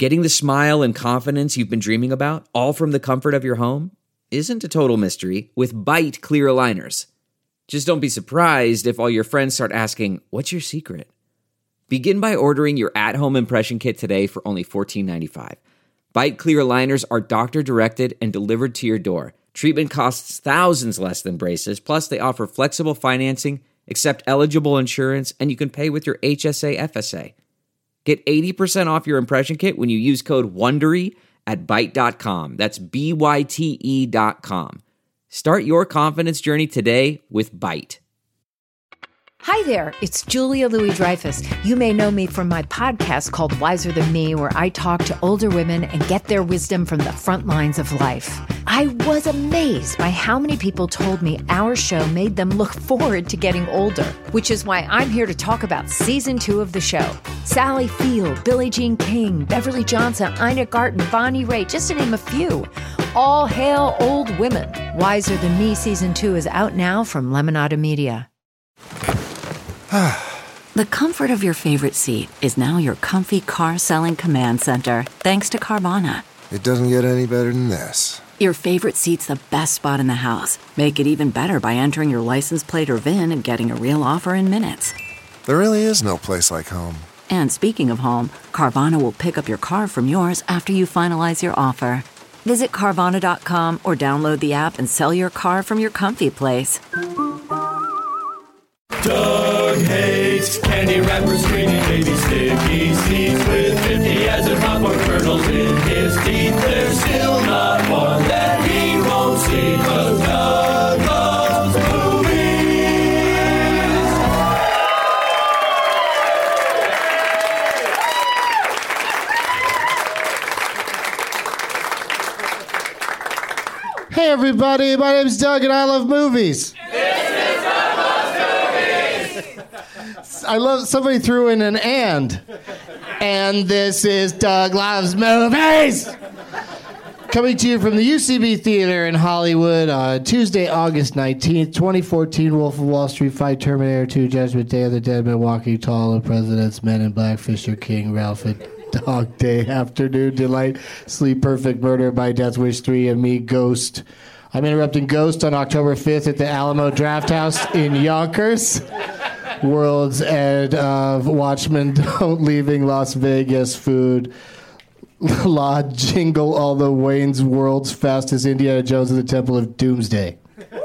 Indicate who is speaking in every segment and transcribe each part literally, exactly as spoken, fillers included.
Speaker 1: Getting the smile and confidence you've been dreaming about, all from the comfort of your home, isn't a total mystery with Byte clear aligners. Just don't be surprised if all your friends start asking, "What's your secret?" Begin by ordering your at-home impression kit today for only fourteen ninety-five. Byte clear aligners are doctor-directed and delivered to your door. Treatment costs thousands less than braces, plus they offer flexible financing, accept eligible insurance, and you can pay with your H S A F S A. Get eighty percent off your impression kit when you use code WONDERY at byte dot com. That's B Y T E dot com. Start your confidence journey today with Byte.
Speaker 2: Hi there, it's Julia Louis-Dreyfus. You may know me from my podcast called Wiser Than Me, where I talk to older women and get their wisdom from the front lines of life. I was amazed by how many people told me our show made them look forward to getting older, which is why I'm here to talk about season two of the show. Sally Field, Billie Jean King, Beverly Johnson, Ina Garten, Bonnie Raitt, just to name a few. All hail old women. Wiser Than Me season two is out now from Lemonada Media.
Speaker 3: The comfort of your favorite seat is now your comfy car-selling command center, thanks to Carvana.
Speaker 4: It doesn't get any better than this.
Speaker 3: Your favorite seat's the best spot in the house. Make it even better by entering your license plate or V I N and getting a real offer in minutes.
Speaker 4: There really is no place like home.
Speaker 3: And speaking of home, Carvana will pick up your car from yours after you finalize your offer. Visit Carvana dot com or download the app and sell your car from your comfy place.
Speaker 5: Doug hates candy wrappers, screaming baby sticky seeds with fifty as in popcorn kernels in his teeth. There's still not one that he won't see, 'cause Doug loves movies.
Speaker 6: Hey everybody, my name's Doug and I love movies. I love, somebody threw in an and. And this is Doug Loves Movies. Coming to you from the U C B Theater in Hollywood on Tuesday, August nineteenth, twenty fourteen, Wolf of Wall Street, Fight, Terminator two, Judgment Day of the Dead, Milwaukee, Tall of Presidents, Men in Black, Fisher King, Ralph and Dog Day, Afternoon Delight, Sleep Perfect, Murder by Death Wish three, and me, Ghost. I'm interrupting Ghost on October fifth at the Alamo Drafthouse in Yonkers. World's End of Watchmen, Don't Leaving Las Vegas, Food, La Jingle, All the Wayne's World's Fastest, Indiana Jones and the Temple of Doomsday.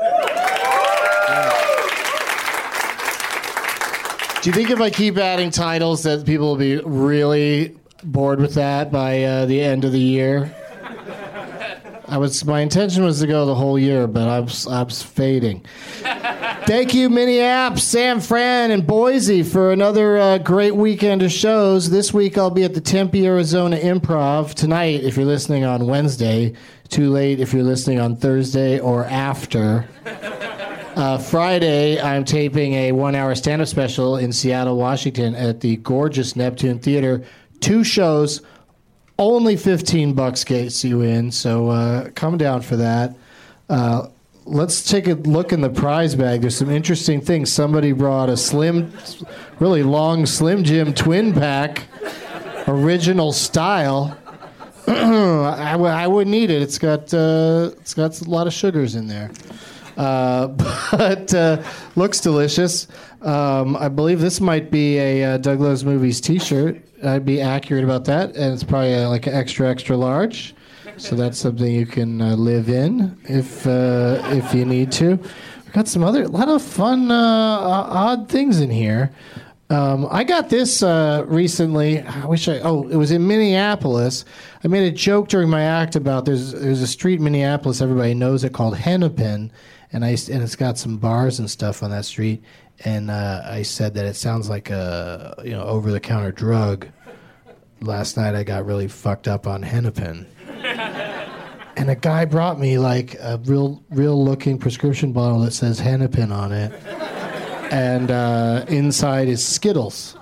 Speaker 6: Do you think if I keep adding titles that people will be really bored with that by uh, the end of the year? I was. My intention was to go the whole year, but I'm, I'm fading. Thank you, Minneapolis, San Fran, and Boise for another uh, great weekend of shows. This week I'll be at the Tempe, Arizona Improv. Tonight, if you're listening on Wednesday. Too late if you're listening on Thursday or after. Uh, Friday, I'm taping a one-hour stand-up special in Seattle, Washington at the gorgeous Neptune Theater. Two shows, only fifteen bucks gets you in, so uh, come down for that. Uh, let's take a look in the prize bag. There's some interesting things. Somebody brought a slim, really long Slim Jim twin pack, original style. I, w- I wouldn't eat it. It's got uh, it's got a lot of sugars in there, uh, but uh, looks delicious. Um, I believe this might be a uh, Doug Loves Movies T-shirt. I'd be accurate about that, and it's probably uh, like an extra extra large. So that's something you can uh, live in if uh, if you need to. We've got some other, a lot of fun, uh, odd things in here. Um, I got this uh, recently. I wish I. Oh, it was in Minneapolis. I made a joke during my act about there's there's a street in Minneapolis everybody knows it called Hennepin, and I and it's got some bars and stuff on that street. And uh, I said that it sounds like a you know over the counter drug. Last night I got really fucked up on Hennepin. And a guy brought me like a real, real looking prescription bottle that says Hennepin on it, and uh, inside is Skittles.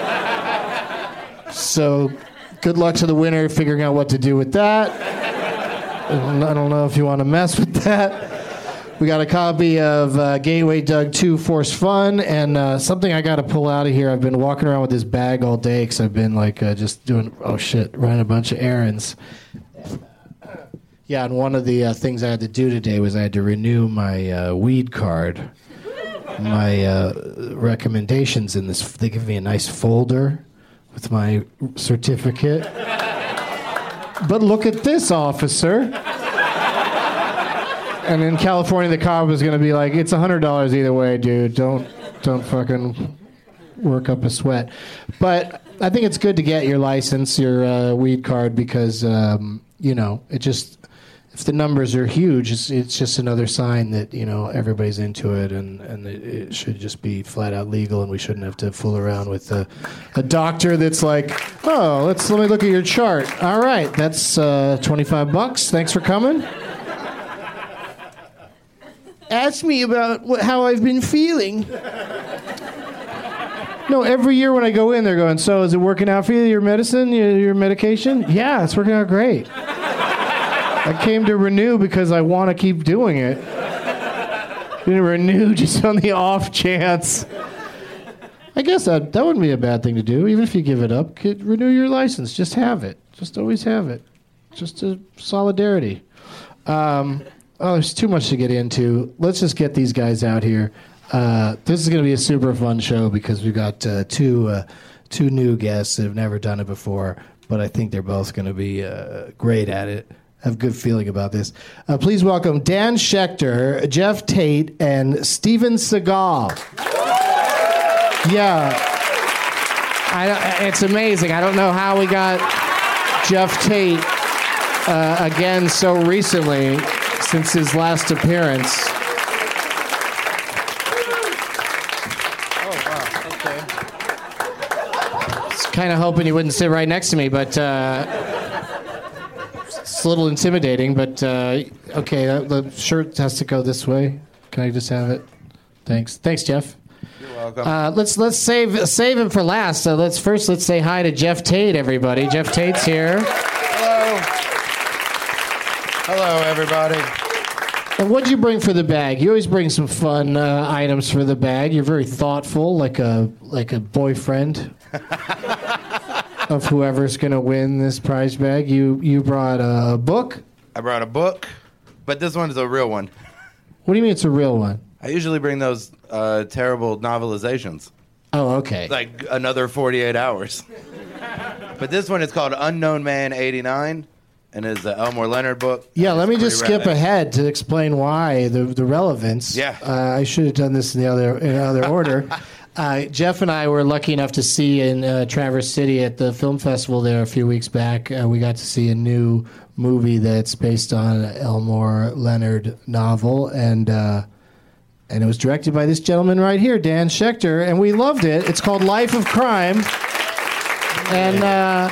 Speaker 6: So, good luck to the winner figuring out what to do with that. I don't know if you want to mess with that. We got a copy of uh, Gateway Doug two Force Fun, and uh, something I got to pull out of here. I've been walking around with this bag all day because I've been like uh, just doing, oh shit, running a bunch of errands. Yeah, and one of the uh, things I had to do today was I had to renew my uh, weed card. My uh, recommendations in this, they give me a nice folder with my certificate. But look at this, officer. And in California, the cop was going to be like, it's one hundred dollars either way, dude. Don't don't fucking work up a sweat. But I think it's good to get your license, your uh, weed card, because, um, you know, it just, if the numbers are huge, it's, it's just another sign that, you know, everybody's into it, and, and it, it should just be flat out legal, and we shouldn't have to fool around with a, a doctor that's like, oh, let's let me look at your chart. All right, that's uh, twenty-five bucks. Thanks for coming. Ask me about what, how I've been feeling. No, every year when I go in, they're going, so is it working out for you, your medicine, your, your medication? Yeah, it's working out great. I came to renew because I want to keep doing it. Didn't renew just on the off chance. I guess that, that wouldn't be a bad thing to do, even if you give it up. Could renew your license. Just have it. Just always have it. Just a solidarity. Um... Oh, there's too much to get into. Let's just get these guys out here. Uh, this is going to be a super fun show because we've got uh, two uh, two new guests that have never done it before, but I think they're both going to be uh, great at it. I have a good feeling about this. Uh, please welcome Dan Schechter, Jeff Tate, and Steven Seagal. Yeah. I, it's amazing. I don't know how we got Jeff Tate uh, again so recently. Since his last appearance. Oh, wow, okay. I was kind of hoping he wouldn't sit right next to me, but uh, it's a little intimidating, but uh, okay, uh, the shirt has to go this way. Can I just have it? Thanks. Thanks, Jeff.
Speaker 7: You're welcome.
Speaker 6: Uh, let's let's save save him for last. So let's first let's say hi to Jeff Tate, everybody. Jeff Tate's here.
Speaker 7: Hello. Hello, everybody.
Speaker 6: And what'd you bring for the bag? You always bring some fun uh, items for the bag. You're very thoughtful, like a like a boyfriend of whoever's going to win this prize bag. You you brought a book?
Speaker 7: I brought a book, but this one is a real one.
Speaker 6: What do you mean it's a real one?
Speaker 7: I usually bring those uh, terrible novelizations.
Speaker 6: Oh, okay.
Speaker 7: Like another forty-eight hours. But this one is called Unknown Man eighty-nine. And is the Elmore Leonard book.
Speaker 6: Yeah, let me
Speaker 7: pretty
Speaker 6: just skip
Speaker 7: rad.
Speaker 6: ahead to explain why the the relevance.
Speaker 7: Yeah,
Speaker 6: uh, I should have done this in the other in other order. Uh, Jeff and I were lucky enough to see in uh, Traverse City at the film festival there a few weeks back. Uh, we got to see a new movie that's based on an Elmore Leonard novel, and uh, and it was directed by this gentleman right here, Dan Schechter, and we loved it. It's called Life of Crime, and. Uh,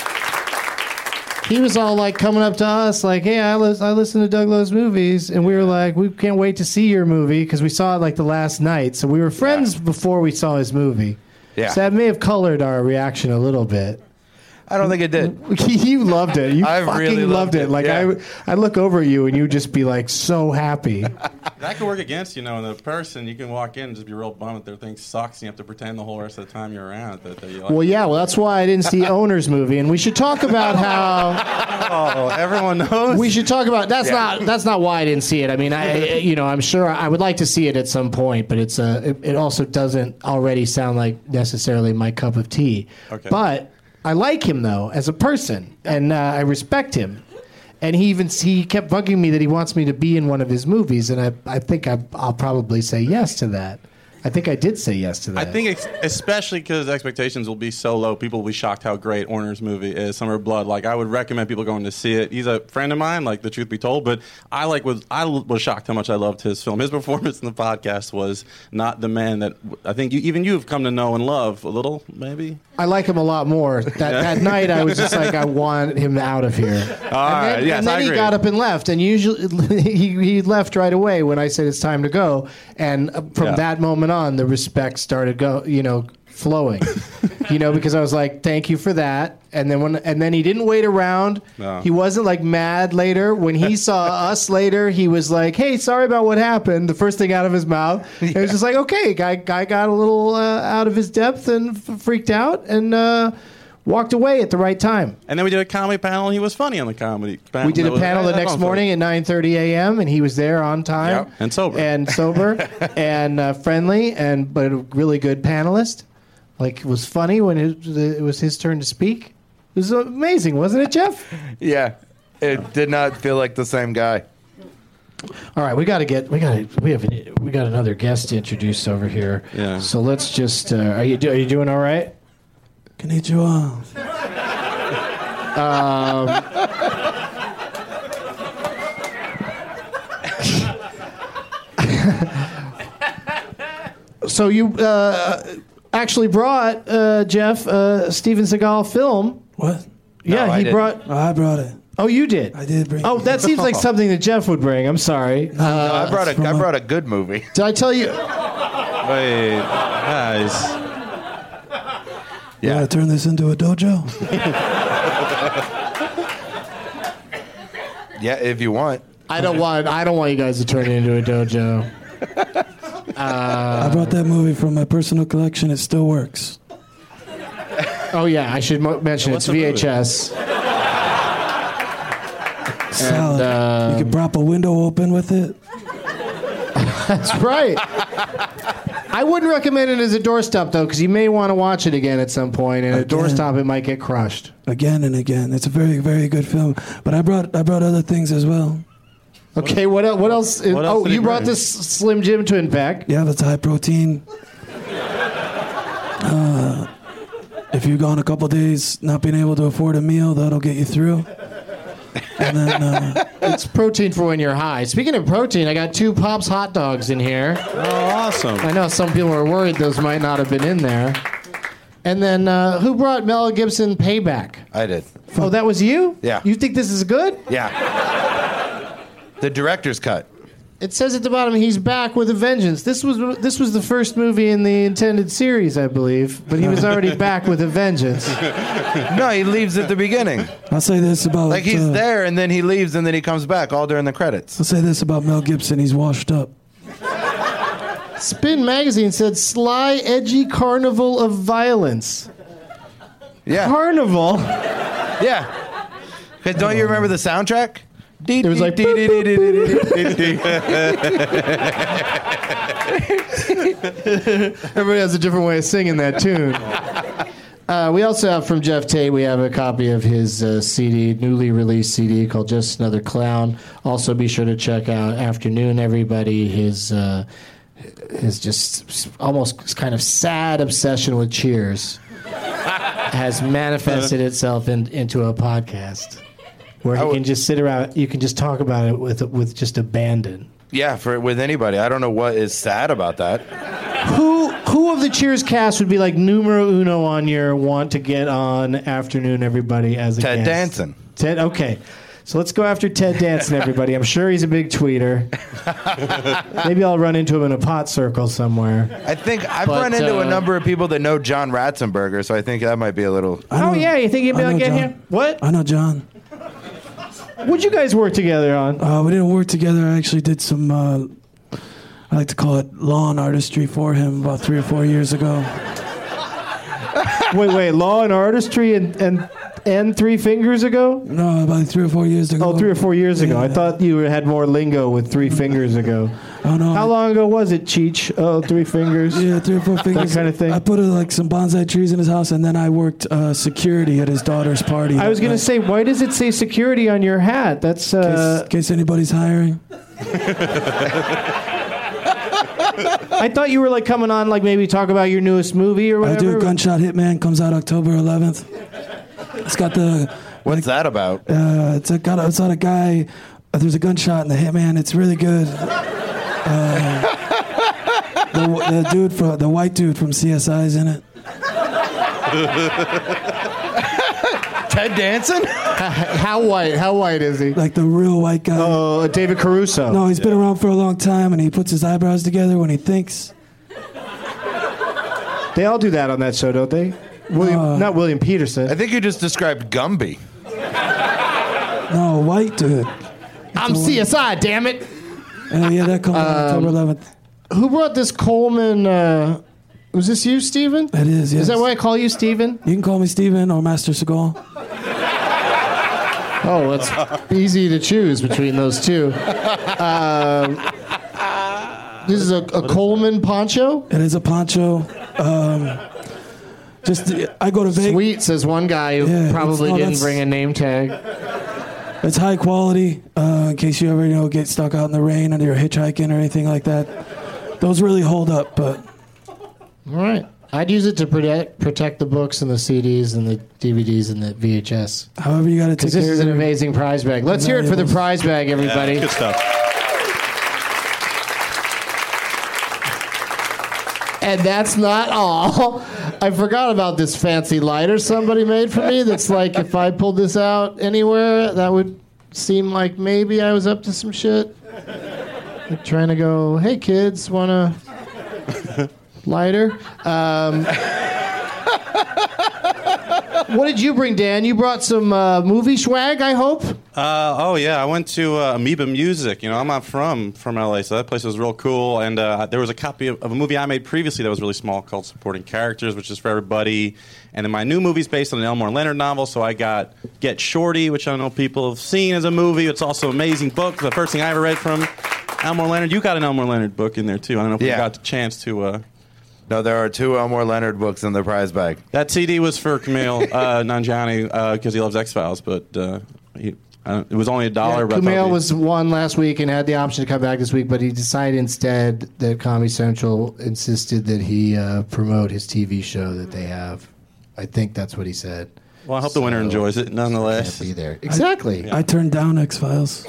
Speaker 6: He was all like coming up to us like, hey, I, li- I listen to Doug Lowe's movies. And we were like, we can't wait to see your movie because we saw it like the last night. So we were friends yeah. before we saw his movie.
Speaker 7: Yeah.
Speaker 6: So that may have colored our reaction a little bit.
Speaker 7: I don't think it did.
Speaker 6: You loved it. You
Speaker 7: I
Speaker 6: fucking
Speaker 7: really
Speaker 6: loved,
Speaker 7: loved
Speaker 6: it.
Speaker 7: it.
Speaker 6: Like
Speaker 7: yeah.
Speaker 6: I, I look over at you and you just be like so happy.
Speaker 8: That could work against you, know, in the person. You can walk in and just be real bummed that their thing sucks, and you have to pretend the whole rest of the time you're around that, that you like.
Speaker 6: Well, yeah, well, that's why I didn't see Owner's movie, and we should talk about how.
Speaker 8: Oh, everyone knows.
Speaker 6: We should talk about that's
Speaker 7: Yeah.
Speaker 6: not that's not why I didn't see it. I mean, I you know I'm sure I would like to see it at some point, but it's uh, it, it also doesn't already sound like necessarily my cup of tea.
Speaker 8: Okay.
Speaker 6: But I like him though as a person, and uh, I respect him. And he even he kept bugging me that he wants me to be in one of his movies, and I I think I, I'll probably say yes to that. I think I did say yes to that.
Speaker 8: I think ex- especially because expectations will be so low, people will be shocked how great Orner's movie is, Summer of Blood. Like, I would recommend people going to see it. He's a friend of mine, like, the truth be told, but I like was I was shocked how much I loved his film. His performance in the podcast was not the man that I think you, even you've come to know and love a little, maybe.
Speaker 6: I like him a lot more. That that night, I was just like, I want him out of here.
Speaker 8: All
Speaker 6: and
Speaker 8: right,
Speaker 6: then,
Speaker 8: yes,
Speaker 6: and then
Speaker 8: I
Speaker 6: he
Speaker 8: agree.
Speaker 6: got up and left, and usually he he left right away when I said it's time to go. And from
Speaker 8: Yeah.
Speaker 6: that moment on, the respect started go, you know, flowing. You know, because I was like, thank you for that. And then when and then he didn't wait around.
Speaker 8: No.
Speaker 6: He wasn't like mad later. When he saw us later, he was like, hey, sorry about what happened. The first thing out of his mouth. Yeah. It was just like, okay, guy guy got a little uh, out of his depth and f- freaked out and uh, walked away at the right time.
Speaker 8: And then we did a comedy panel, and he was funny on the comedy panel.
Speaker 6: We did
Speaker 8: That
Speaker 6: a
Speaker 8: was-
Speaker 6: panel
Speaker 8: yeah,
Speaker 6: the
Speaker 8: that
Speaker 6: next
Speaker 8: was
Speaker 6: morning
Speaker 8: funny.
Speaker 6: at nine thirty a.m. and he was there on time.
Speaker 7: Yep.
Speaker 8: And sober.
Speaker 6: And sober and uh, friendly, and but a really good panelist. Like, it was funny when it, it was his turn to speak. It was amazing, wasn't it, Jeff?
Speaker 7: Yeah, it did not feel like the same guy.
Speaker 6: All right, we got to get we got to we have we got another guest to introduce over here.
Speaker 8: Yeah.
Speaker 6: So let's just uh, are you do, are you doing all right?
Speaker 9: Konnichiwa.
Speaker 6: So you uh, actually brought uh, Jeff uh, Steven Seagal film.
Speaker 9: What?
Speaker 6: Yeah,
Speaker 7: No, I
Speaker 6: he
Speaker 7: didn't.
Speaker 6: brought.
Speaker 9: Oh, I brought it.
Speaker 6: Oh, you did.
Speaker 9: I did bring
Speaker 6: Oh,
Speaker 9: it.
Speaker 6: that seems like something that Jeff would bring. I'm sorry. Uh,
Speaker 7: No, I brought a
Speaker 9: from
Speaker 7: I
Speaker 9: a-
Speaker 7: brought a good movie.
Speaker 6: did I tell you?
Speaker 8: Wait, guys.
Speaker 9: You want to turn this into a dojo?
Speaker 7: Yeah, if you want.
Speaker 6: I don't want. I don't want you guys to turn it into a dojo.
Speaker 9: I brought that movie from my personal collection. It still works.
Speaker 6: Oh yeah, I should mo- mention
Speaker 8: What's
Speaker 6: it's
Speaker 8: the
Speaker 6: V
Speaker 8: movie?
Speaker 6: H S.
Speaker 9: Solid.
Speaker 6: um,
Speaker 9: you can prop a window open with it.
Speaker 6: That's right. I wouldn't recommend it as a doorstop though, because you may want to watch it again at some point, and at a
Speaker 9: Again.
Speaker 6: doorstop it might get crushed.
Speaker 9: Again and again. It's a very, very good film. But I brought I brought other things as well.
Speaker 6: Okay, what el- what else? Is,
Speaker 8: What else
Speaker 6: oh,
Speaker 8: did he
Speaker 6: you brought
Speaker 8: bring?
Speaker 6: this Slim Jim twin pack.
Speaker 9: Yeah, that's high protein. Uh, if you've gone a couple days not being able to afford a meal, that'll get you through. And then uh,
Speaker 6: It's protein for when you're high. Speaking of protein, I got two Pop's hot dogs in here.
Speaker 8: Oh, awesome.
Speaker 6: I know some people are worried those might not have been in there. And then uh, who brought Mel Gibson Payback?
Speaker 7: I did.
Speaker 6: Oh, that was you?
Speaker 7: Yeah.
Speaker 6: You think this is good?
Speaker 7: Yeah. The director's cut.
Speaker 6: It says at the bottom he's back with a vengeance. This was this was the first movie in the intended series, I believe, but he was already back with a vengeance.
Speaker 7: No, he leaves at the beginning.
Speaker 9: I'll say this about
Speaker 7: Like he's
Speaker 9: uh,
Speaker 7: there and then he leaves and then he comes back all during the credits.
Speaker 9: I'll say this about Mel Gibson. He's washed up.
Speaker 6: Spin Magazine said sly, edgy carnival of violence.
Speaker 7: Yeah.
Speaker 6: Carnival?
Speaker 7: Yeah. Because don't you remember the soundtrack?
Speaker 6: It was like everybody has a different way of singing that tune. Uh, we also have from Jeff Tate, we have a copy of his uh, C D, newly released C D called Just Another Clown. Also be sure to check out Afternoon, everybody. His, uh, his just almost kind of sad obsession with Cheers has manifested itself in, into a podcast where he can just sit around, you can just talk about it with with just abandon.
Speaker 7: Yeah, for with anybody. I don't know what is sad about that.
Speaker 6: Who who of the Cheers cast would be like numero uno on your want to get on Afternoon, everybody, as a
Speaker 7: Ted
Speaker 6: guest?
Speaker 7: Danson.
Speaker 6: Ted, okay. So let's go after Ted Danson, everybody. I'm sure he's a big tweeter. Maybe I'll run into him in a pot circle somewhere.
Speaker 7: I think I've
Speaker 6: But,
Speaker 7: run into
Speaker 6: uh,
Speaker 7: a number of people that know John Ratzenberger, so I think that might be a little.
Speaker 9: I
Speaker 6: Oh
Speaker 9: know-
Speaker 6: yeah, you think you'd be
Speaker 9: I
Speaker 6: able to
Speaker 9: know
Speaker 6: get
Speaker 9: John.
Speaker 6: here? What?
Speaker 9: I know John.
Speaker 6: What'd you guys work together on?
Speaker 9: Uh, we didn't work together. I actually did some, uh, I like to call it lawn artistry for him about three or four years ago.
Speaker 6: Wait, wait, Law and Artistry and and and Three Fingers ago?
Speaker 9: No, about three or four years ago.
Speaker 6: Oh, three or four years ago. I
Speaker 9: Yeah.
Speaker 6: thought you had more lingo with Three Fingers ago.
Speaker 9: Oh, no.
Speaker 6: How long ago was it, Cheech? Oh, Three Fingers?
Speaker 9: Yeah, three or four fingers.
Speaker 6: kind of thing?
Speaker 9: I put uh, like some bonsai trees in his house, and then I worked uh, security at his daughter's party.
Speaker 6: I was going to say, why does it say security on your hat? That's
Speaker 9: in case,
Speaker 6: uh,
Speaker 9: in case anybody's hiring.
Speaker 6: I thought you were like coming on, like maybe talk about your newest movie or
Speaker 9: I
Speaker 6: whatever.
Speaker 9: do Gunshot Hitman. Comes out October eleventh. It's got the.
Speaker 7: What's that about?
Speaker 9: Uh, it's a got. A, it's not a guy. Uh, there's a gunshot in the hitman. It's really good. Uh, the, the dude from the white dude from C S I is in it.
Speaker 7: Ted Danson?
Speaker 6: How white? How white is he?
Speaker 9: Like the real white guy.
Speaker 6: Oh, David Caruso.
Speaker 9: No, he's been around for a long time, and he puts his eyebrows together when he thinks.
Speaker 6: They all do that on that show, don't they? William,
Speaker 9: Uh,
Speaker 6: not William Peterson.
Speaker 7: I think you just described Gumby.
Speaker 9: No, white dude.
Speaker 6: I'm C S I, damn it.
Speaker 9: Uh, yeah, that comes out October eleventh.
Speaker 6: Who brought this Coleman? Uh, was this you, Steven?
Speaker 9: It is, yes.
Speaker 6: Is that why I call you Steven?
Speaker 9: You can call me Steven or Master Seagal.
Speaker 6: Oh, it's easy to choose between those two. Um, this is a, a Coleman poncho?
Speaker 9: It is a poncho. Um, just I go to Vegas.
Speaker 6: Sweet, says one guy who
Speaker 9: Yeah,
Speaker 6: probably
Speaker 9: it's- oh,
Speaker 6: didn't
Speaker 9: that's-
Speaker 6: bring a name tag.
Speaker 9: It's high quality. Uh, in case you ever you know get stuck out in the rain and you're hitchhiking or anything like that. Those really hold up, but.
Speaker 6: All right. I'd use it to protect protect the books and the C Ds and the D V Ds and the V H S.
Speaker 9: However you got to take
Speaker 6: Because this
Speaker 9: care
Speaker 6: is
Speaker 9: of
Speaker 6: an
Speaker 9: your-
Speaker 6: amazing prize bag. Let's hear it for the prize bag, everybody.
Speaker 8: Yeah, good stuff.
Speaker 6: And that's not all. I forgot about this fancy lighter somebody made for me that's like if I pulled this out anywhere, that would seem like maybe I was up to some shit. Like trying to go, hey kids, want a lighter? Um, what did you bring, Dan? You brought some uh, movie swag, I hope?
Speaker 8: Uh, oh yeah, I went to uh, Amoeba Music. You know, I'm not from from L A, so that place was real cool. And uh, there was a copy of, of a movie I made previously that was really small called Supporting Characters, which is for everybody. And then my new movie's based on an Elmore Leonard novel, so I got Get Shorty, which I know people have seen as a movie. It's also an amazing book. The first thing I ever read from Elmore Leonard. You got an Elmore Leonard book in there too. I don't know if
Speaker 7: Yeah.
Speaker 8: you got the chance to. Uh,
Speaker 7: No, there are two Elmore Leonard books in the prize bag.
Speaker 8: that C D was for Camille uh, Nanjiani because he loves X Files, but uh, he, uh, it was only a dollar.
Speaker 6: Yeah,
Speaker 8: but I thought
Speaker 6: Kumail
Speaker 8: he-
Speaker 6: was one last week and had the option to come back this week, but he decided instead that Comedy Central insisted that he uh, promote his T V show that they have. I think that's what he said.
Speaker 8: Well, I hope the winner
Speaker 6: So,
Speaker 8: enjoys it nonetheless.
Speaker 6: Can't be there. Exactly.
Speaker 9: I turned down X Files.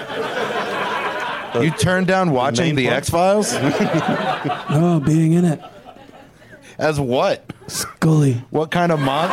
Speaker 7: You turned down watching
Speaker 8: main
Speaker 7: The
Speaker 8: part?
Speaker 7: X Files?
Speaker 9: No, being in it.
Speaker 7: As what?
Speaker 9: Scully.
Speaker 7: What kind of mon?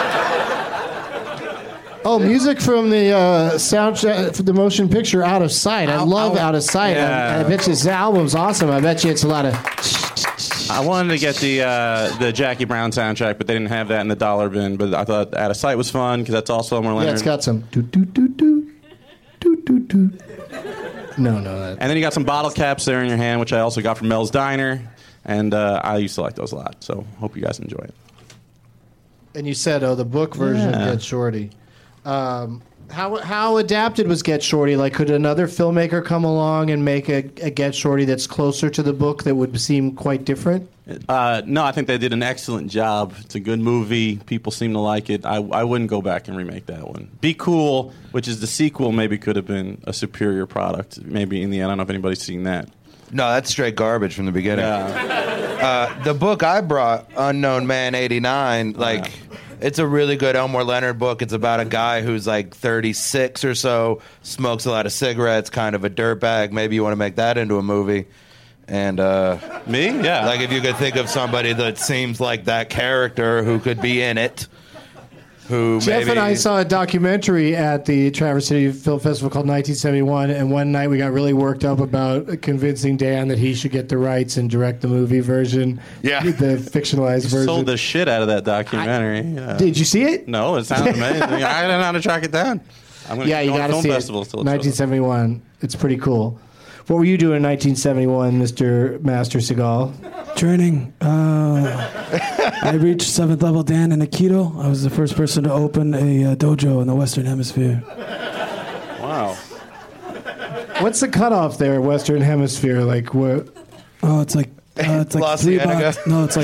Speaker 6: Oh, music from the uh, soundtrack for the motion picture Out of Sight. I love Out of Sight.
Speaker 8: Yeah.
Speaker 6: I, I bet you this album's awesome. I bet you it's a lot of.
Speaker 8: I wanted to get the uh, the Jackie Brown soundtrack, but they didn't have that in the dollar bin. But I thought Out of Sight was fun because that's also Elmore Leonard.
Speaker 6: Yeah, it's got some. Doo, doo, doo, doo, doo, doo, doo. No, no. That,
Speaker 8: And then you got some bottle caps there in your hand, which I also got from Mel's Diner, and uh, I used to like those a lot. So hope you guys enjoy it.
Speaker 6: and you said, oh, the book version
Speaker 8: Yeah.
Speaker 6: of Get Shorty. Um, how how adapted was Get Shorty? Like, could another filmmaker come along and make a, a Get Shorty that's closer to the book that would seem quite different?
Speaker 8: Uh, no, I think they did an excellent job. It's a good movie. People seem to like it. I, I wouldn't go back and remake that one. Be Cool, which is the sequel, maybe could have been a superior product. Maybe in the end, I don't know if anybody's seen that.
Speaker 7: No, that's straight garbage from the beginning.
Speaker 8: Yeah.
Speaker 7: Uh, the book I brought, Unknown Man eighty-nine, like,
Speaker 8: Yeah.
Speaker 7: it's a really good Elmore Leonard book. It's about a guy who's like thirty-six or so, smokes a lot of cigarettes, kind of a dirtbag. Maybe you want to make that into a movie. And uh,
Speaker 8: Me? Yeah.
Speaker 7: like, if you could think of somebody that seems like that character who could be in it, who
Speaker 6: Jeff
Speaker 7: maybe
Speaker 6: and I saw a documentary at the Traverse City Film Festival called nineteen seventy-one, and one night we got really worked up about convincing Dan that he should get the rights and direct the movie version,
Speaker 7: Yeah.
Speaker 6: the fictionalized version.
Speaker 8: sold the shit out of that documentary. yeah.
Speaker 6: Did you see it?
Speaker 8: No, it sounds amazing. I don't know how to track it down. I'm gonna
Speaker 6: Yeah, you
Speaker 8: go
Speaker 6: got
Speaker 8: to
Speaker 6: to
Speaker 8: film
Speaker 6: see
Speaker 8: festivals
Speaker 6: it.
Speaker 8: till it shows
Speaker 6: nineteen
Speaker 8: up.
Speaker 6: seventy-one. It's pretty cool. What were you doing in nineteen seventy-one, Mister Master Seagal?
Speaker 9: Training. Uh, I reached seventh level Dan in Aikido. I was the first person to open a uh, dojo in the Western Hemisphere.
Speaker 8: Wow.
Speaker 6: What's the cutoff there, Western Hemisphere? Like what?
Speaker 9: Oh, it's like uh, it's like
Speaker 7: La
Speaker 9: three
Speaker 7: Cienega.
Speaker 9: blocks. No, it's like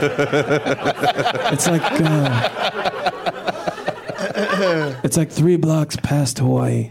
Speaker 9: it's like uh, it's like three blocks past Hawaii.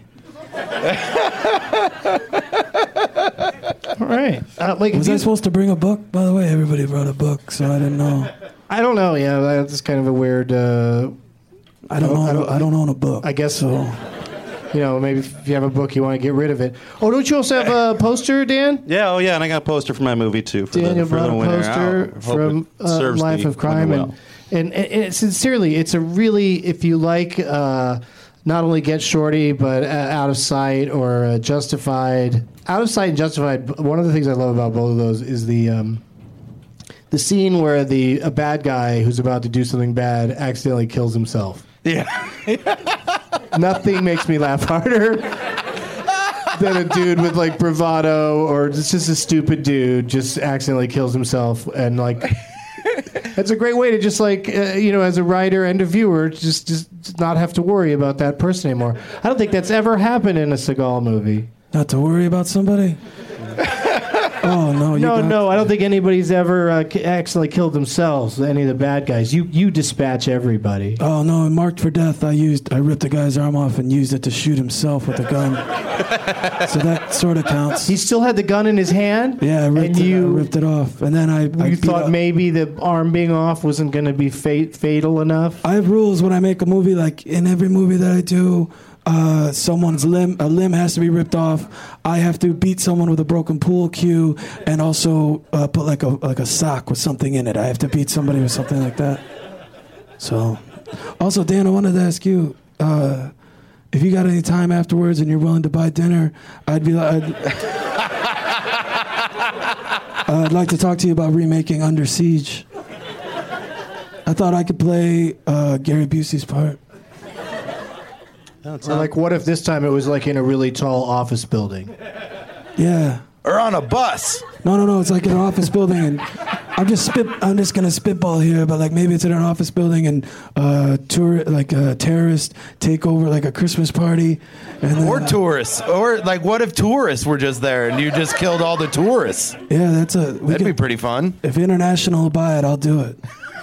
Speaker 6: All right. Uh, like,
Speaker 9: Was
Speaker 6: if
Speaker 9: I
Speaker 6: you-
Speaker 9: supposed to bring a book? By the way, everybody brought a book, so I didn't know.
Speaker 6: I don't know. Yeah, that's kind of a weird. Uh,
Speaker 9: I don't
Speaker 6: Oh,
Speaker 9: own.
Speaker 6: I
Speaker 9: I
Speaker 6: don't-
Speaker 9: don't, I don't own a book.
Speaker 6: I guess
Speaker 9: so.
Speaker 6: you know, maybe if you have a book, you want to get rid of it. Oh, don't you also have a poster, Dan?
Speaker 8: Yeah, oh yeah, and I got a poster for my movie too. For
Speaker 6: Daniel
Speaker 8: the, for
Speaker 6: brought
Speaker 8: the
Speaker 6: a
Speaker 8: winner.
Speaker 6: poster
Speaker 8: I'll hope
Speaker 6: from
Speaker 8: it
Speaker 6: uh,
Speaker 8: serves
Speaker 6: Life
Speaker 8: the
Speaker 6: of Crime,
Speaker 8: winner
Speaker 6: and,
Speaker 8: well.
Speaker 6: and, and, and sincerely, it's a really, if you like, uh, not only Get Shorty, but uh, Out of Sight or uh, Justified. Out of Sight and Justified. One of the things I love about both of those is the um, the scene where the a bad guy who's about to do something bad accidentally kills himself.
Speaker 7: Yeah.
Speaker 6: Nothing makes me laugh harder than a dude with like bravado, or it's just a stupid dude just accidentally kills himself, and like that's a great way to just like uh, you know, as a writer and a viewer, just just not have to worry about that person anymore. I don't think that's ever happened in a Seagal movie.
Speaker 9: Not to worry about somebody? Oh, no. You
Speaker 6: No,
Speaker 9: got-
Speaker 6: no, I don't think anybody's ever uh, k- actually killed themselves, any of the bad guys. You you dispatch everybody.
Speaker 9: Oh, no. In Marked for Death, I used I ripped a guy's arm off and used it to shoot himself with a gun. So that sort of counts.
Speaker 6: He still had the gun in his hand?
Speaker 9: Yeah, I ripped,
Speaker 6: and
Speaker 9: it,
Speaker 6: you,
Speaker 9: I ripped it off. And then I, I
Speaker 6: you
Speaker 9: beat
Speaker 6: thought
Speaker 9: up-
Speaker 6: maybe the arm being off wasn't going to be fate, fatal enough?
Speaker 9: I have rules when I make a movie. Like in every movie that I do, uh, someone's limb, a limb has to be ripped off. I have to beat someone with a broken pool cue, and also uh, put like a like a sock with something in it. I have to beat somebody with something like that. So, also, Dan, I wanted to ask you. Uh, If you got any time afterwards and you're willing to buy dinner, I'd be like, I'd, uh, I'd like to talk to you about remaking Under Siege. I thought I could play uh, Gary Busey's part.
Speaker 6: Or like, what if this time it was like in a really tall office building?
Speaker 9: Yeah.
Speaker 7: Or on a bus.
Speaker 9: No, no, no. It's like in an office building, and I'm just spit. I'm just gonna spitball here, but like maybe it's in an office building, and uh, tour like a terrorist take over like a Christmas party, and then,
Speaker 7: Or
Speaker 9: uh,
Speaker 7: tourists. Or, like, what if tourists were just there and you just killed all the tourists?
Speaker 9: Yeah, that's a. we
Speaker 7: That'd be
Speaker 9: could-
Speaker 7: pretty fun.
Speaker 9: If International will buy it, I'll do it.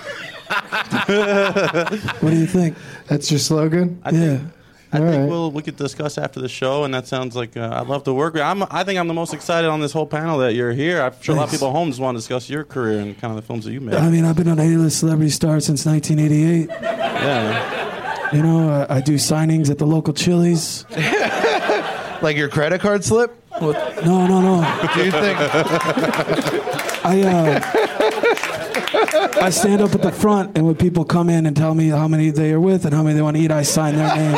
Speaker 9: What do you think?
Speaker 6: That's your slogan?
Speaker 8: I
Speaker 9: Yeah.
Speaker 8: think, I
Speaker 6: All
Speaker 8: think
Speaker 6: right.
Speaker 8: we'll we could discuss after the show, and that sounds like uh, I'd love to work with you. I'm I think I'm the most excited on this whole panel that you're here. I'm sure a lot of
Speaker 9: Thanks.
Speaker 8: people at home just want to discuss your career and kind of the films that you made.
Speaker 9: I mean, I've been an A-list celebrity star since nineteen eighty-eight.
Speaker 8: Yeah.
Speaker 9: You know, I, I do signings at the local Chili's.
Speaker 7: Like your credit card slip?
Speaker 9: No, no, no.
Speaker 7: Do you think?
Speaker 9: I uh, I stand up at the front, and when people come in and tell me how many they are with and how many they want to eat, I sign their name.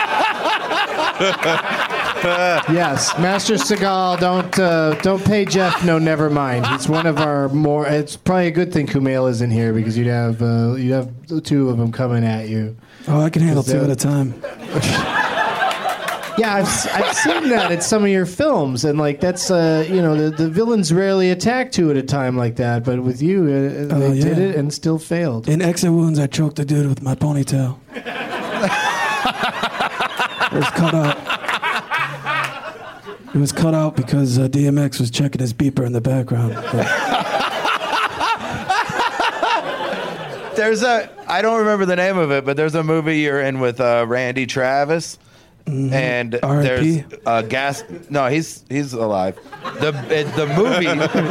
Speaker 6: Yes, Master Seagal, don't uh, don't pay Jeff. No, never mind. He's one of our more. It's probably a good thing Kumail isn't here, because you'd have uh, you'd have the two of them coming at you.
Speaker 9: Oh, I can handle two at a time.
Speaker 6: Yeah, I've, I've seen that in some of your films, and like that's uh, you know the, the villains rarely attack two at a time like that, but with you, uh, they
Speaker 9: Oh, yeah.
Speaker 6: did it and still failed.
Speaker 9: In Exit Wounds, I choked a dude with my ponytail. It was cut out. It was cut out because uh, D M X was checking his beeper in the background. But
Speaker 7: There's a, I don't remember the name of it, but there's a movie you're in with uh, Randy Travis. And
Speaker 9: R I P
Speaker 7: there's a gas. No, he's he's alive. The it, the movie.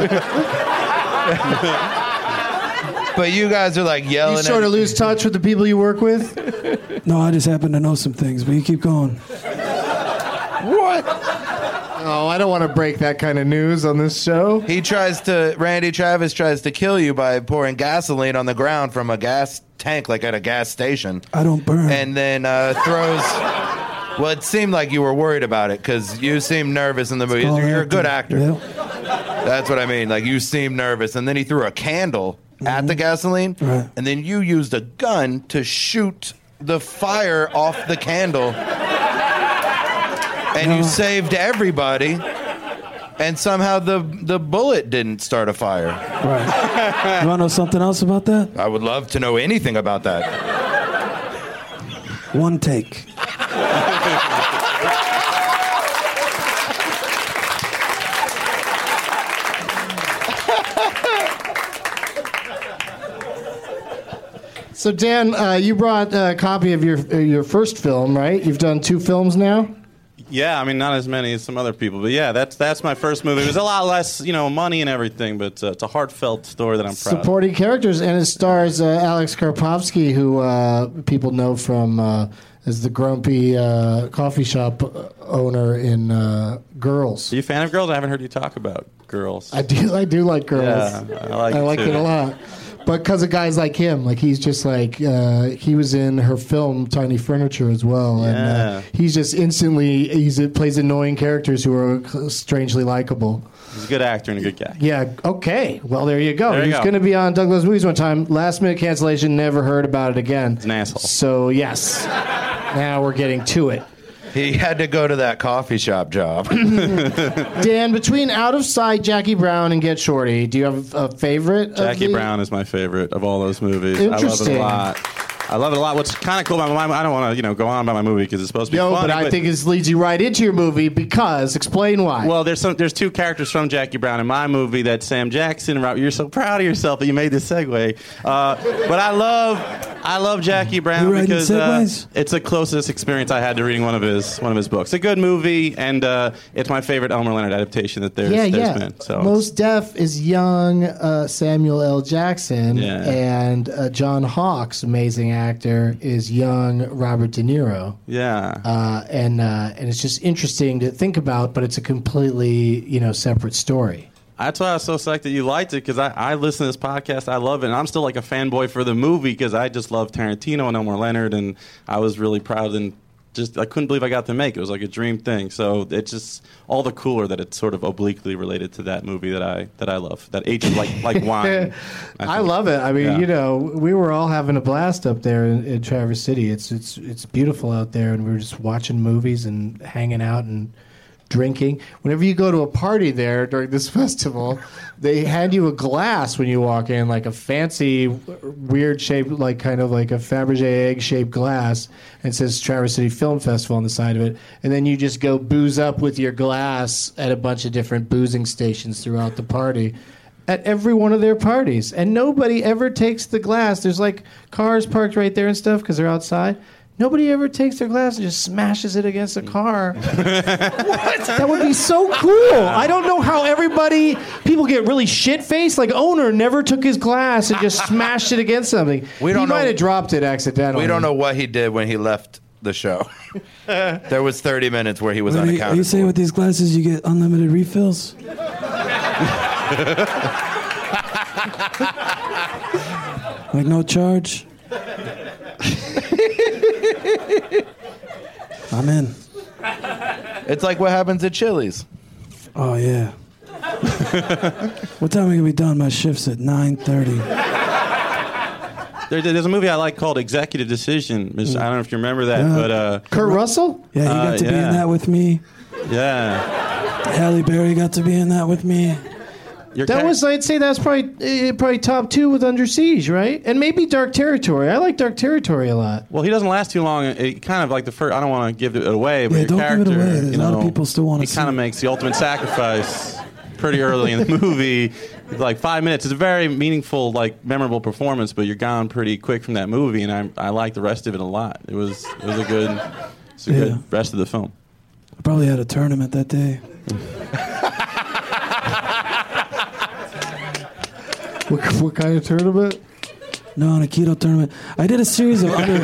Speaker 7: But you guys are like yelling.
Speaker 6: You sort
Speaker 7: at,
Speaker 6: of lose touch with the people you work with.
Speaker 9: No, I just happen to know some things, but you keep going.
Speaker 7: What?
Speaker 6: Oh, I don't want to break that kind of news on this show.
Speaker 7: He tries to. Randy Travis tries to kill you by pouring gasoline on the ground from a gas tank, like at a gas station,
Speaker 9: I don't burn.
Speaker 7: and then uh, throws. Well, it seemed like you were worried about it because you seemed nervous in the movie.
Speaker 9: Call
Speaker 7: You're a good
Speaker 9: acting.
Speaker 7: actor.
Speaker 9: Yeah.
Speaker 7: That's what I mean. Like, you seemed nervous, and then he threw a candle at the gasoline,
Speaker 9: Right.
Speaker 7: and then you used a gun to shoot the fire off the candle, and you
Speaker 9: No.
Speaker 7: saved everybody. And somehow the the bullet didn't start a fire.
Speaker 9: Right. You want to know something else about that?
Speaker 7: I would love to know anything about that.
Speaker 9: One take.
Speaker 6: So Dan, uh, you brought a copy of your uh, your first film, right? You've done two films now.
Speaker 8: Yeah, I mean, not as many as some other people, but yeah, that's that's my first movie. It was a lot less, you know, money and everything, but uh, it's a heartfelt story that I'm proud of.
Speaker 6: Supporting characters, and it stars uh, Alex Karpovsky, who uh, people know from uh, as the grumpy uh, coffee shop owner in uh, Girls.
Speaker 8: Are you a fan of Girls? I haven't heard you talk about Girls.
Speaker 6: I do, I do like Girls.
Speaker 8: Yeah, I like
Speaker 6: I
Speaker 8: it
Speaker 6: like
Speaker 8: too.
Speaker 6: it a lot. But because of guys like him, like he's just like uh, he was in her film Tiny Furniture as well, and
Speaker 8: Yeah.
Speaker 6: uh, he's just instantly he's it plays annoying characters who are strangely likable.
Speaker 8: He's a good actor and a good guy.
Speaker 6: Yeah. Okay. Well, there you go.
Speaker 8: There you
Speaker 6: He's
Speaker 8: go.
Speaker 6: going to be on Douglas Movies one time. Last minute cancellation. Never heard about it again.
Speaker 8: He's an asshole.
Speaker 6: So yes. Now we're getting to it.
Speaker 7: He had to go to that coffee shop job.
Speaker 6: Dan, between Out of Sight, Jackie Brown, and Get Shorty, do you have a favorite? of
Speaker 8: Jackie
Speaker 6: the-
Speaker 8: Brown is my favorite of all those movies. I love it
Speaker 6: Interesting.
Speaker 8: a lot. I love it a lot. What's kind of cool about my I don't want to you know go on about my movie because it's supposed to be
Speaker 6: Yo,
Speaker 8: funny.
Speaker 6: but I think this leads you right into your movie because explain why.
Speaker 8: Well, there's some. There's two characters from Jackie Brown in my movie. That Sam Jackson. Rob, you're so proud of yourself that you made this segue. Uh, but I love, I love Jackie Brown
Speaker 9: You writing
Speaker 8: because uh,
Speaker 9: segues?
Speaker 8: it's the closest experience I had to reading one of his one of his books. A good movie, and uh, it's my favorite Elmer Leonard adaptation that there's,
Speaker 6: yeah,
Speaker 8: there's
Speaker 6: yeah.
Speaker 8: been. So
Speaker 6: Most Def is young uh, Samuel L. Jackson,
Speaker 8: Yeah.
Speaker 6: and uh, John Hawkes, amazing actor, is young Robert De Niro.
Speaker 8: yeah.
Speaker 6: Uh, and uh, and it's just interesting to think about, but it's a completely you know separate story.
Speaker 8: That's why I was so psyched that you liked it because I, I listen to this podcast. I love it. And I'm still like a fanboy for the movie because I just love Tarantino and Elmer Leonard. And I was really proud and just I couldn't believe I got to make it. It was like a dream thing. So it's just all the cooler that it's sort of obliquely related to that movie that I that I love. That ages like like wine.
Speaker 6: I, love it. I mean,
Speaker 8: Yeah.
Speaker 6: you know, we were all having a blast up there in, in Traverse City. It's it's it's beautiful out there, and we were just watching movies and hanging out and drinking. Whenever you go to a party there during this festival, they hand you a glass when you walk in, like a fancy, weird shaped, like kind of like a Fabergé egg shaped glass, and it says Traverse City Film Festival on the side of it. And then you just go booze up with your glass at a bunch of different boozing stations throughout the party. At every one of their parties, and nobody ever takes the glass. There's like cars parked right there and stuff because they're outside. Nobody ever takes their glass and just smashes it against a car. What? That would be so cool. I don't know how everybody, people get really shit-faced. Like Owner never took his glass and just smashed it against something.
Speaker 7: We don't
Speaker 6: he might
Speaker 7: know-
Speaker 6: have dropped it accidentally.
Speaker 7: We don't know what he did when he left the show. There was thirty minutes where he was
Speaker 9: Wait, are, you,
Speaker 7: unaccounted
Speaker 9: are you saying
Speaker 7: for.
Speaker 9: with these glasses you get unlimited refills? Like no charge? I'm in.
Speaker 7: It's like what happens at Chili's.
Speaker 9: Oh yeah. What time are we gonna be done? My shift's at nine thirty.
Speaker 8: There, there's a movie I like called Executive Decision. Mister I don't know if you remember that,
Speaker 9: Yeah.
Speaker 8: but uh,
Speaker 6: Kurt Russell?
Speaker 9: Yeah, you
Speaker 8: Uh,
Speaker 9: got to be
Speaker 8: yeah.
Speaker 9: in that with me.
Speaker 8: yeah.
Speaker 9: Halle Berry got to be in that with me.
Speaker 8: Your
Speaker 6: That
Speaker 8: char-
Speaker 6: was, I'd say that's probably uh, probably top two with Under Siege, right? And maybe Dark Territory. I like Dark Territory a lot.
Speaker 8: Well, he doesn't last too long. It kind of like the first. I don't want to give it away, but
Speaker 9: Yeah,
Speaker 8: your
Speaker 9: don't give it
Speaker 8: character,
Speaker 9: away. There's
Speaker 8: you
Speaker 9: a lot of
Speaker 8: know,
Speaker 9: people still wanna
Speaker 8: He kind of
Speaker 9: see it.
Speaker 8: makes the ultimate sacrifice pretty early in the movie. Like five minutes. It's a very meaningful, like memorable performance, but you're gone pretty quick from that movie, and I I like the rest of it a lot. It was it was a good, it's a
Speaker 9: Yeah.
Speaker 8: good rest of the film.
Speaker 9: I probably had a tournament that day.
Speaker 6: What, what kind of tournament?
Speaker 9: No, an Aikido tournament. I did a series of under.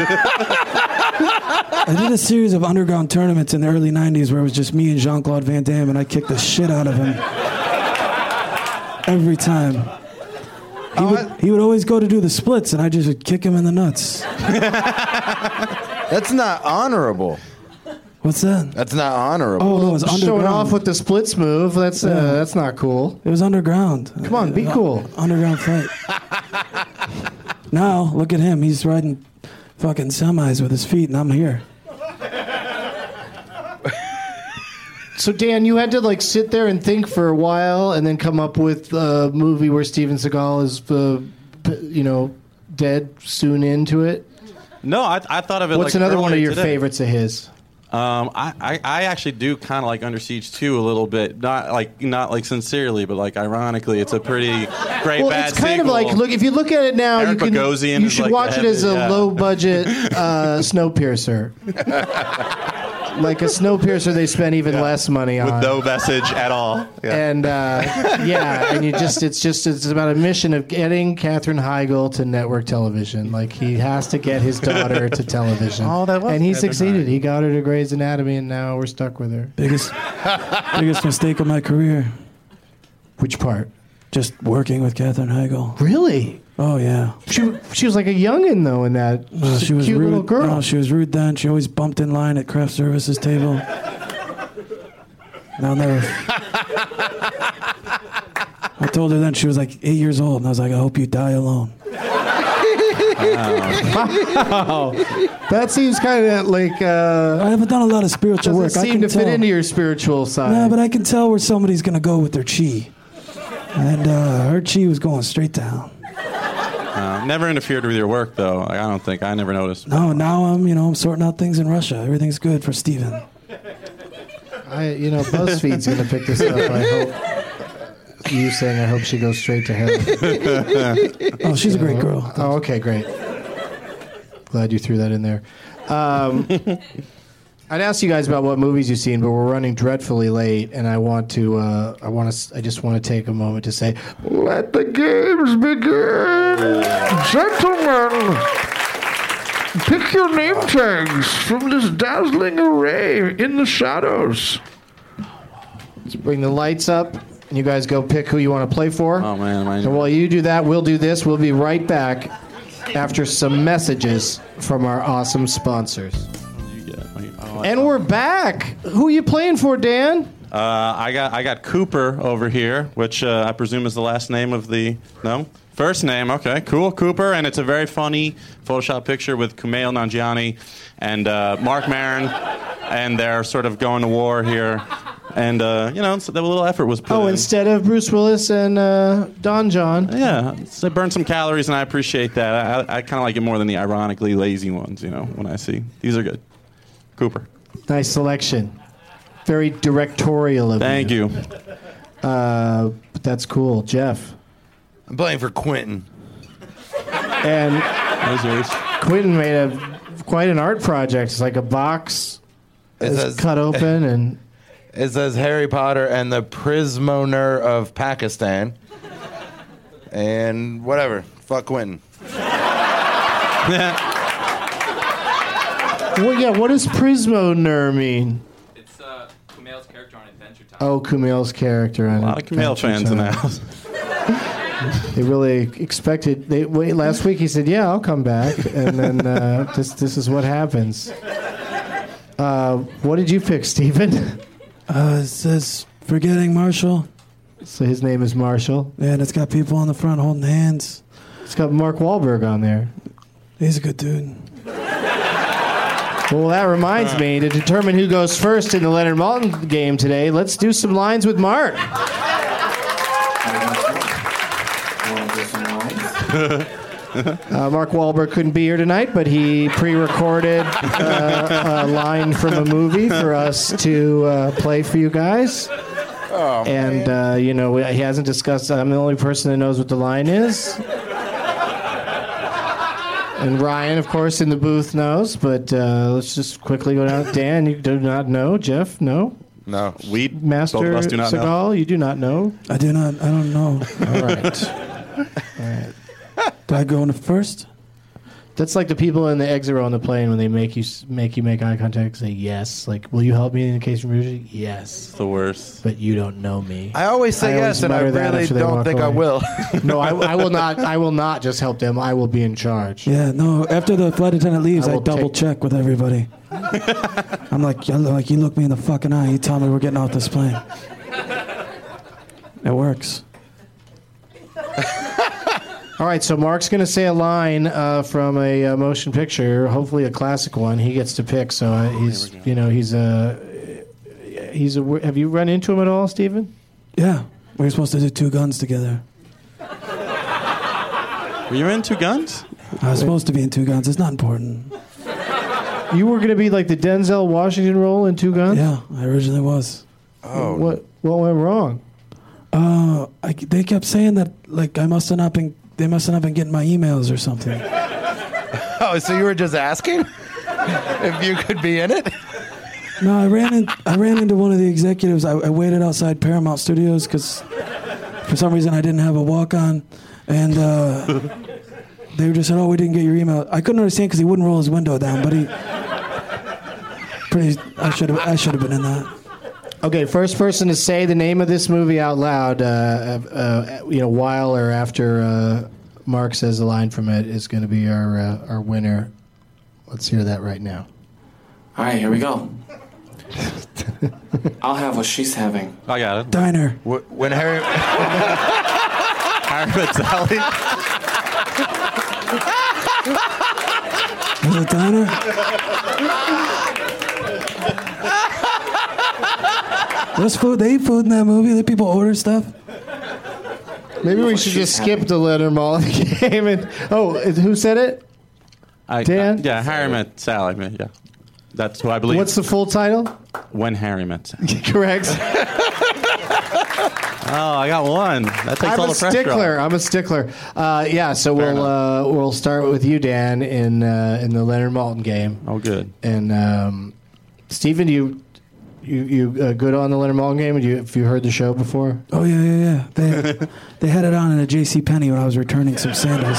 Speaker 9: I did a series of underground tournaments in the early nineties where it was just me and Jean-Claude Van Damme, and I kicked the shit out of him every time. He would, he would always go to do the splits, and I just would kick him in the nuts.
Speaker 7: That's not honorable.
Speaker 9: What's that?
Speaker 7: That's not honorable.
Speaker 9: Oh no, it was underground.
Speaker 6: Showing off with the splits move. That's uh,
Speaker 9: Yeah.
Speaker 6: that's not cool.
Speaker 9: It was underground.
Speaker 6: Come on, be cool.
Speaker 9: Underground fight. Now look at him. He's riding fucking semis with his feet, and I'm here.
Speaker 6: So Dan, you had to like sit there and think for a while, and then come up with a movie where Steven Seagal is, uh, p- you know, dead soon into it.
Speaker 8: No, I, I thought of it.
Speaker 6: What's
Speaker 8: like
Speaker 6: another one of
Speaker 8: earlier
Speaker 6: your
Speaker 8: today.
Speaker 6: favorites of his?
Speaker 8: Um, I, I, I actually do kind of like Under Siege too a little bit. Not like not like sincerely, but like ironically, it's a pretty great
Speaker 6: Well,
Speaker 8: bad
Speaker 6: it's kind
Speaker 8: sequel.
Speaker 6: of like look. If you look at it now,
Speaker 8: Eric
Speaker 6: you can
Speaker 8: Bogosian
Speaker 6: you
Speaker 8: is
Speaker 6: should
Speaker 8: like
Speaker 6: watch
Speaker 8: the
Speaker 6: it as a
Speaker 8: head- yeah.
Speaker 6: low budget uh, Snowpiercer. Like a Snowpiercer, they spent even less money on.
Speaker 8: with no message at all. Yeah.
Speaker 6: And uh, yeah, and you just—it's just it's about a mission of getting Katherine Heigl to network television. Like he has to get his daughter to television.
Speaker 8: Oh, that was
Speaker 6: and he
Speaker 8: Katherine
Speaker 6: succeeded.
Speaker 8: Heigl.
Speaker 6: He got her to Grey's Anatomy, and now we're stuck with her.
Speaker 9: Biggest, biggest mistake of my career.
Speaker 6: Which part?
Speaker 9: Just working with Katherine Heigl.
Speaker 6: Really?
Speaker 9: Oh yeah.
Speaker 6: She she was like a youngin' though in that.
Speaker 9: Well,
Speaker 6: She's
Speaker 9: she
Speaker 6: a
Speaker 9: was
Speaker 6: cute
Speaker 9: rude.
Speaker 6: little girl.
Speaker 9: No, she was rude then. She always bumped in line at craft services table. And I'll never. I told her then she was like eight years old, and I was like, I hope you die alone.
Speaker 6: Wow. That seems kind of like. Uh,
Speaker 9: I haven't done a lot of spiritual
Speaker 6: doesn't
Speaker 9: work.
Speaker 6: seem
Speaker 9: I can
Speaker 6: to
Speaker 9: tell.
Speaker 6: fit into your spiritual side.
Speaker 9: No, but I can tell where somebody's gonna go with their chi, and uh, her chi was going straight down.
Speaker 8: Uh, never interfered with your work, though. Like, I don't think I never noticed.
Speaker 9: No, now I'm, you know, I'm sorting out things in Russia. Everything's good for Steven.
Speaker 6: I, you know, BuzzFeed's gonna pick this up. I hope. You saying I hope she goes straight to hell.
Speaker 9: Oh, she's a great girl.
Speaker 6: Oh, okay, great. Glad you threw that in there. Um, I'd asked you guys about what movies you've seen, but we're running dreadfully late, and I want to. Uh, I want to. I just want to take a moment to say, let the games begin, gentlemen. Pick your name tags from this dazzling array in the shadows. Let's bring the lights up. And you guys go pick who you want to play for.
Speaker 8: Oh, man. My...
Speaker 6: And while you do that, we'll do this. We'll be right back after some messages from our awesome sponsors.
Speaker 8: You get, oh,
Speaker 6: and we're back. Who are you playing for, Dan?
Speaker 8: Uh, I got I got Cooper over here, which uh, I presume is the last name of the... No? First name, okay. Cool, Cooper. And it's a very funny Photoshop picture with Kumail Nanjiani and uh, Mark Maron. And they're sort of going to war here. And, uh, you know, so a little effort was put
Speaker 6: Oh,
Speaker 8: in.
Speaker 6: instead of Bruce Willis and uh, Don John.
Speaker 8: Yeah, so it burned some calories, and I appreciate that. I, I kind of like it more than the ironically lazy ones, you know, when I see. These are good. Cooper.
Speaker 6: Nice selection. Very directorial of
Speaker 8: Thank you.
Speaker 6: you. Uh, but that's cool. Jeff.
Speaker 7: I'm playing for Quentin.
Speaker 6: And
Speaker 8: That's yours.
Speaker 6: Quentin made a quite an art project. It's like a box
Speaker 7: It
Speaker 6: it's
Speaker 7: says-
Speaker 6: cut open and...
Speaker 7: It says Harry Potter and the Prismoner of Pakistan. And whatever. Fuck Quentin.
Speaker 6: Well, yeah, what does Prismoner mean?
Speaker 10: It's uh, Kumail's character on Adventure Time.
Speaker 6: Oh, Kumail's character. On
Speaker 8: A lot of Kumail fans in the house.
Speaker 6: They really expected. They wait. Last week he said, "Yeah, I'll come back," and then uh, this this is what happens. Uh, what did you pick, Stephen?
Speaker 9: Uh, it says Forgetting Marshall.
Speaker 6: So his name is Marshall.
Speaker 9: Yeah, and it's got people on the front holding hands.
Speaker 6: It's got Mark Wahlberg on there.
Speaker 9: He's a good dude.
Speaker 6: Well, that reminds me, to determine who goes first in the Leonard Maltin game today, let's do some lines with Mark. Uh, Mark Wahlberg couldn't be here tonight, but he pre-recorded uh, a line from a movie for us to uh, play for you guys.
Speaker 7: Oh,
Speaker 6: and, uh, you know, he hasn't discussed, I'm the only person that knows what the line is. And Ryan, of course, in the booth knows, but uh, let's just quickly go down. Dan, you do not know. Jeff, no.
Speaker 7: No.
Speaker 8: We
Speaker 6: Master
Speaker 8: both of us do not
Speaker 6: Seagal,
Speaker 8: know.
Speaker 6: you do not know.
Speaker 9: I do not. I don't know.
Speaker 6: All right. All right.
Speaker 9: Do I go in first?
Speaker 6: That's like the people in the exit row on the plane when they make you s- make you make eye contact and say yes. Like, will you help me in case of emergency? Yes.
Speaker 8: It's the worst.
Speaker 6: But you don't know me.
Speaker 7: I always say
Speaker 6: I
Speaker 7: yes,
Speaker 6: always
Speaker 7: and I
Speaker 6: mutter that
Speaker 7: really
Speaker 6: after they
Speaker 7: don't
Speaker 6: walk
Speaker 7: think I
Speaker 6: away.
Speaker 7: will.
Speaker 6: No, I, I will not. I will not just help them. I will be in charge.
Speaker 9: Yeah, no. After the flight attendant leaves,
Speaker 6: I
Speaker 9: I,
Speaker 6: will
Speaker 9: double
Speaker 6: take-
Speaker 9: check with everybody. I'm like, you like you look me in the fucking eye. You tell me we're getting off this plane. It works.
Speaker 6: All right, so Mark's going to say a line uh, from a uh, motion picture, hopefully a classic one. He gets to pick, so uh, he's, you know, he's a, he's a. Have you run into him at all, Stephen?
Speaker 9: Yeah, we were supposed to do Two Guns together.
Speaker 8: Were you in Two Guns?
Speaker 9: I was supposed to be in Two Guns. It's not important.
Speaker 6: You were going to be like the Denzel Washington role in Two Guns?
Speaker 9: Yeah, I originally was.
Speaker 7: Oh.
Speaker 6: What What went wrong?
Speaker 9: Uh, I, they kept saying that like I must have not been. They must have not been getting my emails or something.
Speaker 7: Oh, so you were just asking if you could be in it?
Speaker 9: No, I ran in. I ran into one of the executives. I, I waited outside Paramount Studios because for some reason I didn't have a walk-on, and uh, they were just said, "Oh, we didn't get your email." I couldn't understand because he wouldn't roll his window down, but he. Pretty. I should have. I should have been in that.
Speaker 6: Okay, first person to say the name of this movie out loud, uh, uh, you know, while or after uh, Mark says a line from it, is going to be our uh, our winner. Let's hear that right now.
Speaker 11: All right, here we go. I'll have what she's having.
Speaker 8: I got it.
Speaker 9: Diner.
Speaker 7: Wh- When Harry
Speaker 8: Harry Met Sally.
Speaker 9: Is it diner? There's food. They eat food in that movie. The people order stuff.
Speaker 6: Maybe we should just skip the Leonard Maltin game. And, oh, who said it?
Speaker 8: I,
Speaker 6: Dan?
Speaker 8: I, yeah, Harry Met Sally. man, Yeah, that's who I believe.
Speaker 6: What's the full title?
Speaker 8: When Harry Met Sally.
Speaker 6: Correct.
Speaker 8: Oh, I got one. That takes
Speaker 6: I'm
Speaker 8: all
Speaker 6: a
Speaker 8: the pressure
Speaker 6: stickler.
Speaker 8: off.
Speaker 6: I'm a stickler. Uh, yeah, so
Speaker 8: Fair
Speaker 6: we'll uh, we'll start with you, Dan, in uh, in the Leonard Maltin game.
Speaker 8: Oh, good.
Speaker 6: And um, Stephen, you you you uh, good on the Leonard Maltin game? Have you, have you heard the show before?
Speaker 9: Oh yeah, yeah, yeah. They they had it on in a J C Penney when I was returning some sandals.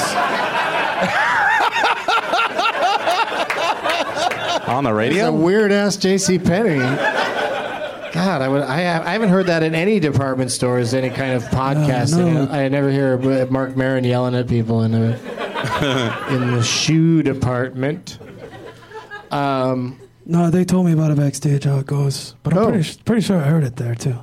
Speaker 8: On the radio?
Speaker 6: It's a weird ass J C Penney. God, I would I, have, I haven't heard that in any department stores, any kind of podcasting.
Speaker 9: Uh, no.
Speaker 6: I never hear Mark Maron yelling at people in the in the shoe department. Um,
Speaker 9: No, they told me about it backstage how it goes, but I'm
Speaker 6: Oh.
Speaker 9: pretty pretty sure I heard it there too.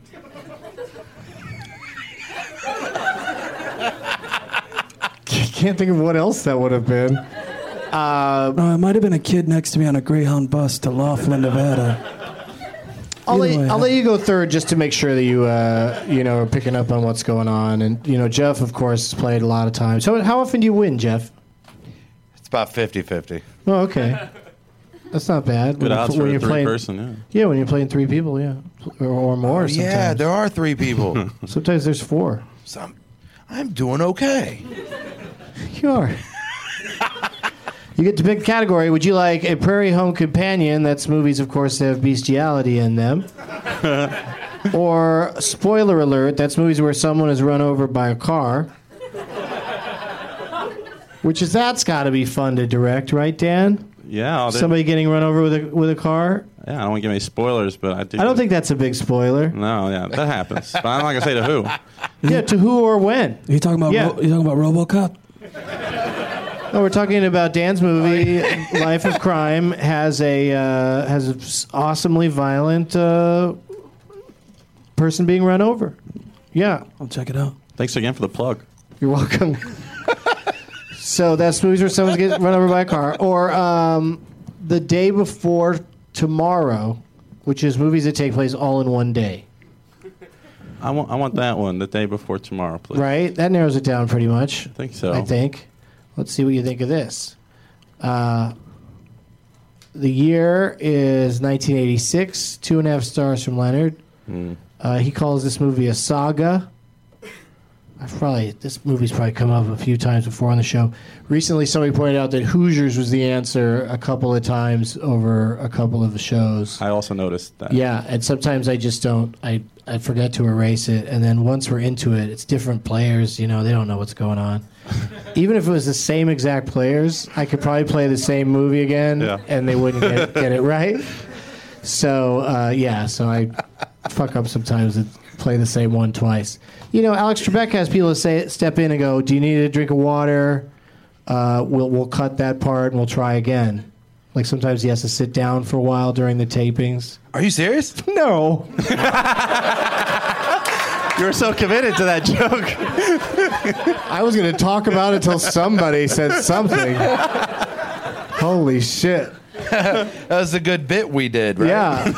Speaker 6: Can't think of what else that would have been. Uh,
Speaker 9: No, it might have been a kid next to me on a Greyhound bus to Laughlin, Nevada.
Speaker 6: I'll let,
Speaker 9: Either way,
Speaker 6: I'll let you go third just to make sure that you uh, you know are picking up on what's going on. And you know, Jeff, of course, has played a lot of times. So how often do you win, Jeff?
Speaker 7: It's about fifty-fifty.
Speaker 6: Oh, okay. That's not bad.
Speaker 8: Good
Speaker 6: When-
Speaker 8: odds
Speaker 6: when
Speaker 8: for a
Speaker 6: you're
Speaker 8: three
Speaker 6: playing-
Speaker 8: person, yeah.
Speaker 6: Yeah, when you're playing three people, yeah, or, or more. Sometimes.
Speaker 7: Yeah, there are three people.
Speaker 6: Sometimes there's four.
Speaker 7: So I'm, I'm doing okay.
Speaker 6: You are. You get to pick a category. Would you like a Prairie Home Companion? That's movies, of course, that have bestiality in them. Or spoiler alert, that's movies where someone is run over by a car. Which is that's got to be fun to direct, right, Dan?
Speaker 8: Yeah. I'll do-
Speaker 6: Somebody getting run over with a with a car.
Speaker 8: Yeah, I don't want to give any spoilers, but I do.
Speaker 6: I don't think that's a big spoiler.
Speaker 8: No, yeah, that happens. But I'm not going to say to who.
Speaker 6: Yeah, to who or when?
Speaker 9: You talking about
Speaker 6: Yeah.
Speaker 9: Ro- you talking about RoboCop?
Speaker 6: No, we're talking about Dan's movie, Life of Crime, has a uh, has an awesomely violent uh, person being run over. Yeah,
Speaker 9: I'll check it out.
Speaker 8: Thanks again for the plug.
Speaker 6: you're welcome. So that's movies where someone gets run over by a car, or um, The Day Before Tomorrow, which is movies that take place all in one day.
Speaker 8: I want, I want that one, The Day Before Tomorrow, please.
Speaker 6: Right, that narrows it down pretty much.
Speaker 8: I think so.
Speaker 6: I think. Let's see what you think of this. Uh, the year is nineteen eighty-six. Two and a half stars from Leonard.
Speaker 8: Mm.
Speaker 6: Uh, he calls this movie a saga. I've probably this movie's probably come up a few times before on the show. Recently, somebody pointed out that Hoosiers was the answer a couple of times over a couple of the shows.
Speaker 8: I also noticed that.
Speaker 6: Yeah, and sometimes I just don't. I I forget to erase it, and then once we're into it, it's different players. You know, they don't know what's going on. Even if it was the same exact players, I could probably play the same movie again,
Speaker 8: Yeah.
Speaker 6: and they wouldn't get, get it right. So uh, yeah, so I fuck up sometimes and play the same one twice. You know, Alex Trebek has people say step in and go, "Do you need a drink of water? Uh, we'll we'll cut that part and we'll try again." Like sometimes he has to sit down for a while during the tapings.
Speaker 7: Are you serious?
Speaker 6: No.
Speaker 8: You were so committed to that joke.
Speaker 6: I was going to talk about it until somebody said something. Holy shit.
Speaker 7: That was a good bit we did, right?
Speaker 6: Yeah.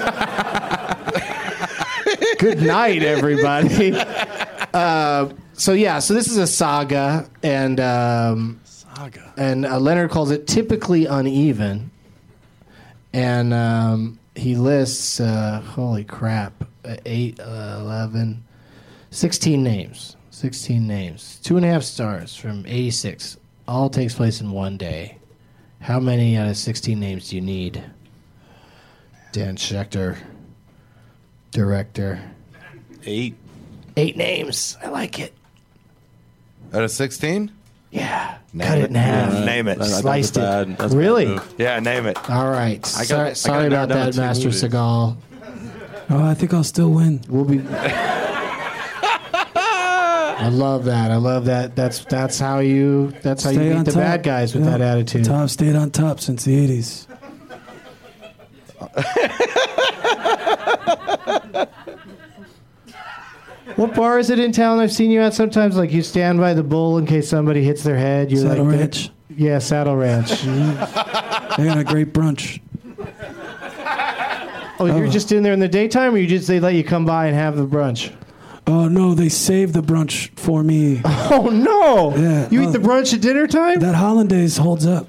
Speaker 6: Good night, everybody. Uh, so yeah, so this is a saga, and um,
Speaker 8: Saga.
Speaker 6: and uh, Leonard calls it typically uneven, and um, he lists uh, holy crap, uh, eight, uh, eleven, sixteen names, sixteen names, two and a half stars from eighty-six. All takes place in one day. How many out of sixteen names do you need? Dan Schechter, director.
Speaker 8: Eight.
Speaker 6: Eight names. I like it.
Speaker 7: Out of sixteen?
Speaker 6: Yeah.
Speaker 7: Name
Speaker 6: Cut it
Speaker 7: it.
Speaker 6: in half.
Speaker 7: Yeah, name it.
Speaker 8: That- that's a
Speaker 6: Sliced
Speaker 8: bad-
Speaker 6: it.
Speaker 8: that's a bad
Speaker 6: Really?
Speaker 8: move.
Speaker 7: Yeah, name it.
Speaker 6: All right.
Speaker 8: I got- I
Speaker 6: sorry
Speaker 8: got
Speaker 6: sorry
Speaker 8: it
Speaker 6: about
Speaker 8: narrowed down
Speaker 6: that,
Speaker 8: to two
Speaker 6: Master
Speaker 8: movies.
Speaker 6: Seagal.
Speaker 9: Oh, I think I'll still win.
Speaker 6: We'll be. I love that. I love that. That's that's how you. That's how
Speaker 9: Stay
Speaker 6: you
Speaker 9: on
Speaker 6: beat the
Speaker 9: top.
Speaker 6: bad guys with
Speaker 9: Yeah.
Speaker 6: that attitude.
Speaker 9: Top stayed on top since the eighties.
Speaker 6: What bar is it in town I've seen you at sometimes? Like you stand by the bull in case somebody hits their head. You're
Speaker 9: Saddle
Speaker 6: like,
Speaker 9: Ranch.
Speaker 6: Yeah, Saddle Ranch.
Speaker 9: They got a great brunch.
Speaker 6: Oh, you're just in there in the daytime, or you just they let you come by and have the brunch?
Speaker 9: Oh no, they saved the brunch for me.
Speaker 6: Oh no!
Speaker 9: Yeah,
Speaker 6: you
Speaker 9: no.
Speaker 6: eat the brunch at dinner time?
Speaker 9: That hollandaise holds up.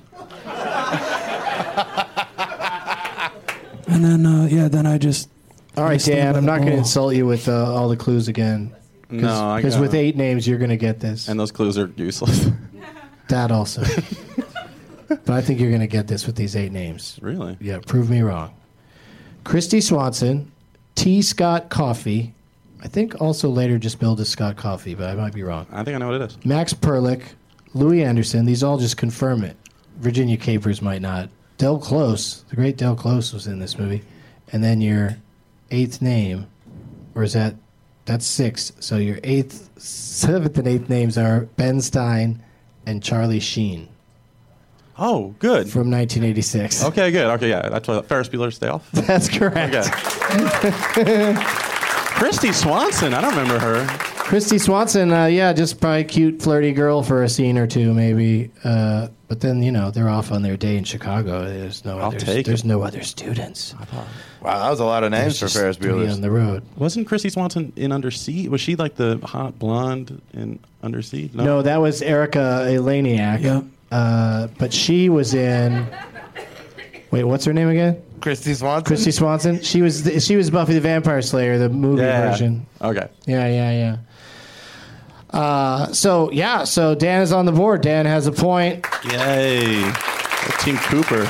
Speaker 9: And then uh, yeah, then I just.
Speaker 6: All right,
Speaker 9: stand
Speaker 6: Dan.
Speaker 9: by
Speaker 6: I'm
Speaker 9: the
Speaker 6: not going to
Speaker 9: bowl.
Speaker 6: insult you with uh, all the clues again.
Speaker 8: No, I
Speaker 6: because
Speaker 8: got
Speaker 6: with
Speaker 8: it.
Speaker 6: eight names, you're going to get this.
Speaker 8: And those clues are useless.
Speaker 6: That also. But I think you're going to get this with these eight names.
Speaker 8: Really?
Speaker 6: Yeah, prove me wrong. Christy Swanson, T. Scott Coffey. I think also later just billed as Scott Coffey, but I might be wrong.
Speaker 8: I think I know what it is.
Speaker 6: Max Perlich, Louis Anderson. These all just confirm it. Virginia Capers might not. Del Close, the great Del Close was in this movie. And then your eighth name, or is that, that's six. So your eighth, seventh and eighth names are Ben Stein and Charlie Sheen.
Speaker 8: Oh, good.
Speaker 6: From nineteen eighty-six.
Speaker 8: Okay, good. Okay, yeah. That's what Ferris Bueller's Day Off.
Speaker 6: That's correct.
Speaker 8: Okay. Christy Swanson. I don't remember her.
Speaker 6: Christy Swanson, uh, yeah, just probably cute, flirty girl for a scene or two, maybe. Uh, but then, you know, they're off on their day in Chicago. There's no
Speaker 8: I'll
Speaker 6: other.
Speaker 8: take
Speaker 6: There's
Speaker 8: it.
Speaker 6: no other students.
Speaker 7: Wow, that was a lot of names for
Speaker 6: There's
Speaker 7: Ferris
Speaker 6: just three
Speaker 7: Bueller's.
Speaker 6: on the road.
Speaker 8: Wasn't Christy Swanson in Under Siege? Was she like the hot blonde in Under Siege?
Speaker 6: No, that was Erica Eleniak.
Speaker 9: Yep.
Speaker 6: Uh, but she was in. Wait, what's her name again?
Speaker 7: Christy Swanson.
Speaker 6: Christy Swanson. She was the, she was Buffy the Vampire Slayer, the movie
Speaker 8: Yeah.
Speaker 6: version.
Speaker 8: Okay.
Speaker 6: Yeah, yeah, yeah. Uh, so yeah, so Dan is on the board. Dan has a point.
Speaker 8: Yay. Team Cooper.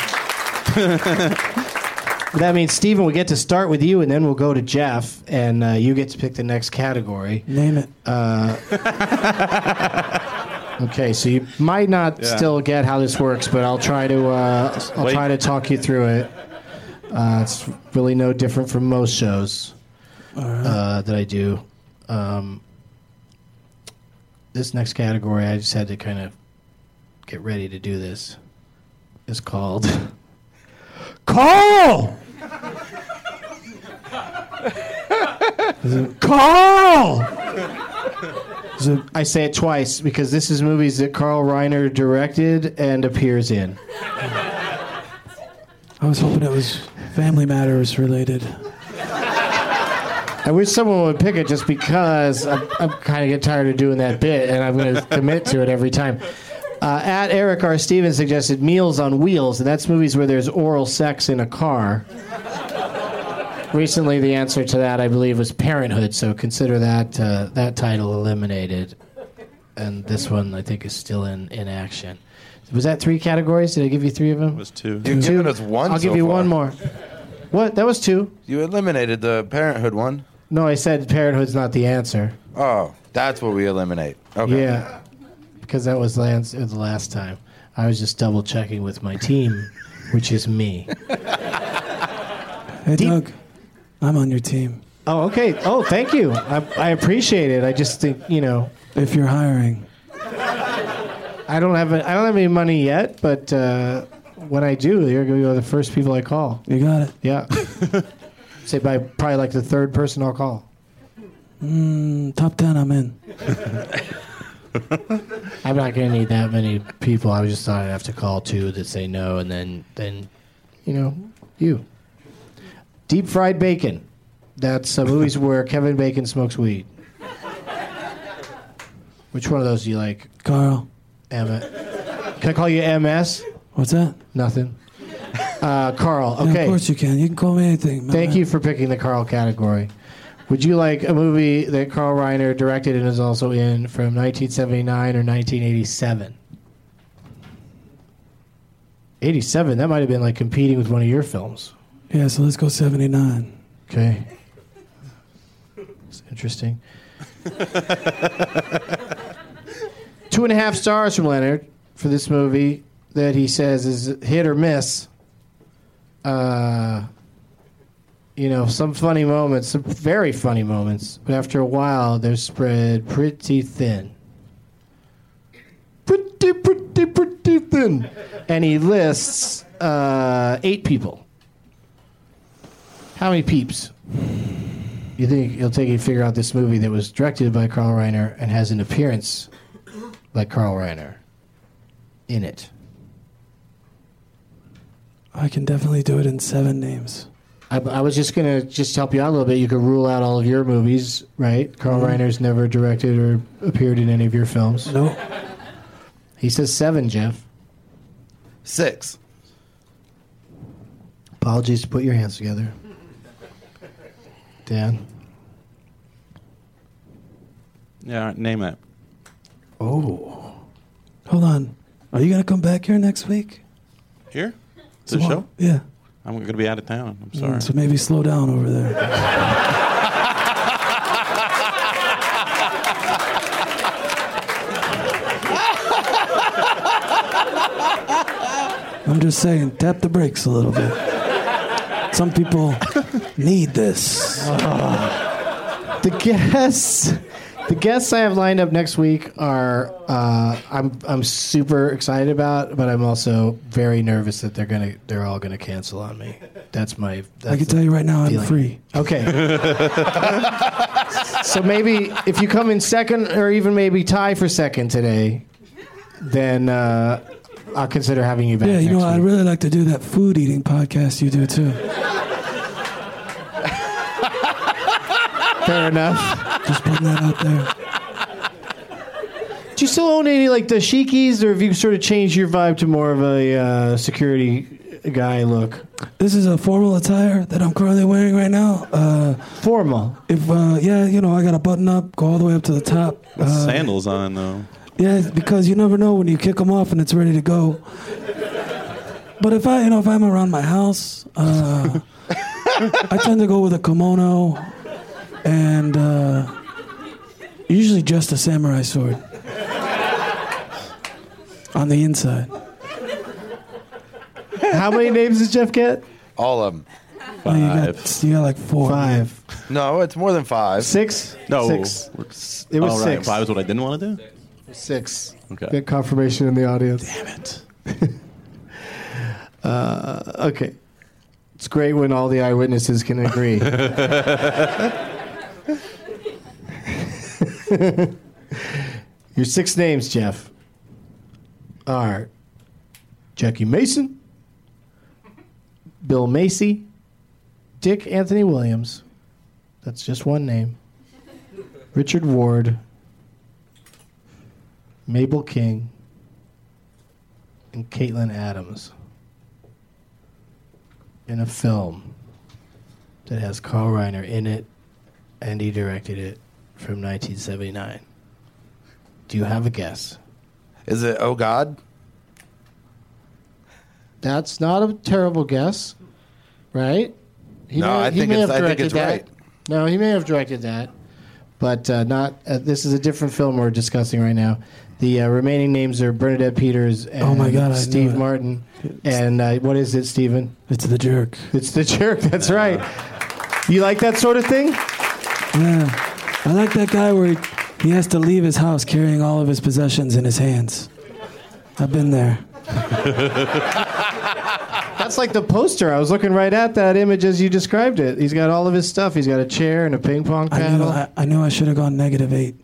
Speaker 6: That means Steven, we get to start with you, and then we'll go to Jeff, and uh, you get to pick the next category.
Speaker 9: Name it.
Speaker 6: Uh, okay, so you might not
Speaker 8: Yeah.
Speaker 6: still get how this works, but I'll try to uh, I'll
Speaker 8: Wait.
Speaker 6: try to talk you through it. Uh, it's really no different from most shows uh, that I do. Um, this next category, I just had to kind of get ready to do this. Is called Carl. Carl. I say it twice because this is movies that Carl Reiner directed and appears in.
Speaker 9: I was hoping it was Family Matters related.
Speaker 6: I wish someone would pick it just because I'm, I'm kind of get tired of doing that bit, and I'm going to commit to it every time. Uh, at Eric R. Stevens suggested Meals on Wheels, and that's movies where there's oral sex in a car. Recently, the answer to that, I believe, was Parenthood, so consider that uh, that title eliminated. And this one, I think, is still in, in action. Was that three categories? Did I give you three of them?
Speaker 8: It was two.
Speaker 7: You've given us one
Speaker 6: I'll
Speaker 7: so
Speaker 6: give you
Speaker 7: far.
Speaker 6: one more. What? That was two.
Speaker 7: You eliminated the Parenthood one.
Speaker 6: No, I said Parenthood's not the answer.
Speaker 7: Oh, that's what we eliminate. Okay.
Speaker 6: Yeah, because that was the answer the last time. I was just double checking with my team, which is me.
Speaker 9: Hey, Doug, I'm on your team.
Speaker 6: Oh, okay. Oh, thank you. I, I appreciate it. I just think, you know,
Speaker 9: If you're hiring.
Speaker 6: I don't have a, I don't have any money yet, but uh, when I do, you're going to be the first people I call.
Speaker 9: You got it.
Speaker 6: Yeah. Say by probably like the third person I'll call.
Speaker 9: Mm, top ten, I'm in.
Speaker 6: I'm not going to need that many people. I just thought I'd have to call two that say no, and then, then, you know, you. Deep fried bacon. That's uh, movies where Kevin Bacon smokes weed. Which one of those do you like?
Speaker 9: Carl.
Speaker 6: Emmett. Can I call you M S?
Speaker 9: What's that?
Speaker 6: Nothing. Uh, Carl.
Speaker 9: Yeah,
Speaker 6: Okay.
Speaker 9: of course you can. You can call me anything. my
Speaker 6: Thank
Speaker 9: man.
Speaker 6: you for picking the Carl category. Would you like a movie that Carl Reiner directed and is also in from nineteen seventy-nine or nineteen eighty-seven? eighty-seven, that might have been like competing with one of your films.
Speaker 9: Yeah, so let's go seventy-nine.
Speaker 6: Okay. It's interesting. Two and a half stars from Leonard for this movie that he says is hit or miss. Uh, you know, some funny moments, some very funny moments, but after a while, they're spread pretty thin. Pretty, pretty, pretty thin. And he lists uh, eight people. How many peeps? You think it'll take you to figure out this movie that was directed by Carl Reiner and has an appearance like Carl Reiner in it?
Speaker 9: I can definitely do it in seven names.
Speaker 6: I, I was just going to just help you out a little bit. You could rule out all of your movies, right? Carl mm-hmm. Reiner's never directed or appeared in any of your films.
Speaker 9: No.
Speaker 6: He says seven, Jeff.
Speaker 7: Six.
Speaker 6: Apologies to put your hands together. Dan?
Speaker 8: Yeah, name it.
Speaker 9: Oh. Hold on. Are you going to come back here next week?
Speaker 8: Here? To the
Speaker 9: So-
Speaker 8: show?
Speaker 9: Yeah.
Speaker 8: I'm going to be out of town. I'm sorry.
Speaker 9: Mm, so maybe slow down over there. I'm just saying, tap the brakes a little bit. Some people need this.
Speaker 6: Uh, the guests, the guests I have lined up next week are uh, I'm I'm super excited about, but I'm also very nervous that they're gonna they're all gonna cancel on me. That's my. That's
Speaker 9: I can tell you right now,
Speaker 6: feeling.
Speaker 9: I'm free.
Speaker 6: Okay. So maybe if you come in second, or even maybe tie for second today, then uh, I'll consider having you back.
Speaker 9: Yeah, you
Speaker 6: next
Speaker 9: know,
Speaker 6: week.
Speaker 9: I'd really like to do that food eating podcast you do too.
Speaker 6: Fair enough.
Speaker 9: Just putting that out there.
Speaker 6: Do you still own any like the Sheikies, or have you sort of changed your vibe to more of a uh, security guy look?
Speaker 9: This is a formal attire that I'm currently wearing right now. Uh,
Speaker 6: formal?
Speaker 9: If uh, yeah, you know, I got a button up, go all the way up to the top.
Speaker 8: With
Speaker 9: Uh,
Speaker 8: sandals on, though.
Speaker 9: Yeah, it's because you never know when you kick them off and it's ready to go. But if I, you know, if I'm around my house, uh, I tend to go with a kimono and uh, usually just a samurai sword on the inside.
Speaker 6: How many names does Jeff get?
Speaker 7: All of them.
Speaker 9: Oh, you got, you got like four.
Speaker 6: Five.
Speaker 7: No, it's more than five.
Speaker 6: Six?
Speaker 8: No.
Speaker 6: Six. It was
Speaker 8: oh, right.
Speaker 6: six.
Speaker 8: Five is what I didn't want to do?
Speaker 6: Six.
Speaker 8: Okay.
Speaker 6: Get confirmation in the audience.
Speaker 8: Damn it.
Speaker 6: uh, okay. It's great when all the eyewitnesses can agree. Your six names, Jeff, are Jackie Mason, Bill Macy, Dick Anthony Williams, that's just one name, Richard Ward, Mabel King, and Caitlin Adams in a film that has Carl Reiner in it, and he directed it from nineteen seventy-nine. Do you have a guess?
Speaker 7: Is it Oh God?
Speaker 6: That's not a terrible guess, right? He
Speaker 7: No, I
Speaker 6: he
Speaker 7: think
Speaker 6: may
Speaker 7: it's-
Speaker 6: have
Speaker 7: I think
Speaker 6: directed
Speaker 7: it's
Speaker 6: that.
Speaker 7: right.
Speaker 6: No, he may have directed that, but uh, not. Uh, this is a different film we're discussing right now. The uh, remaining names are Bernadette Peters and
Speaker 9: Oh my God, I knew
Speaker 6: Steve
Speaker 9: it.
Speaker 6: Martin. And uh, what is it, Stephen?
Speaker 9: It's The Jerk.
Speaker 6: It's The Jerk. That's right. You like that sort of thing?
Speaker 9: Yeah. I like that guy where he, he has to leave his house carrying all of his possessions in his hands. I've been there.
Speaker 6: That's like the poster. I was looking right at that image as you described it. He's got all of his stuff. He's got a chair and a ping pong
Speaker 9: I knew
Speaker 6: paddle.
Speaker 9: I, I, knew I should have gone negative eight.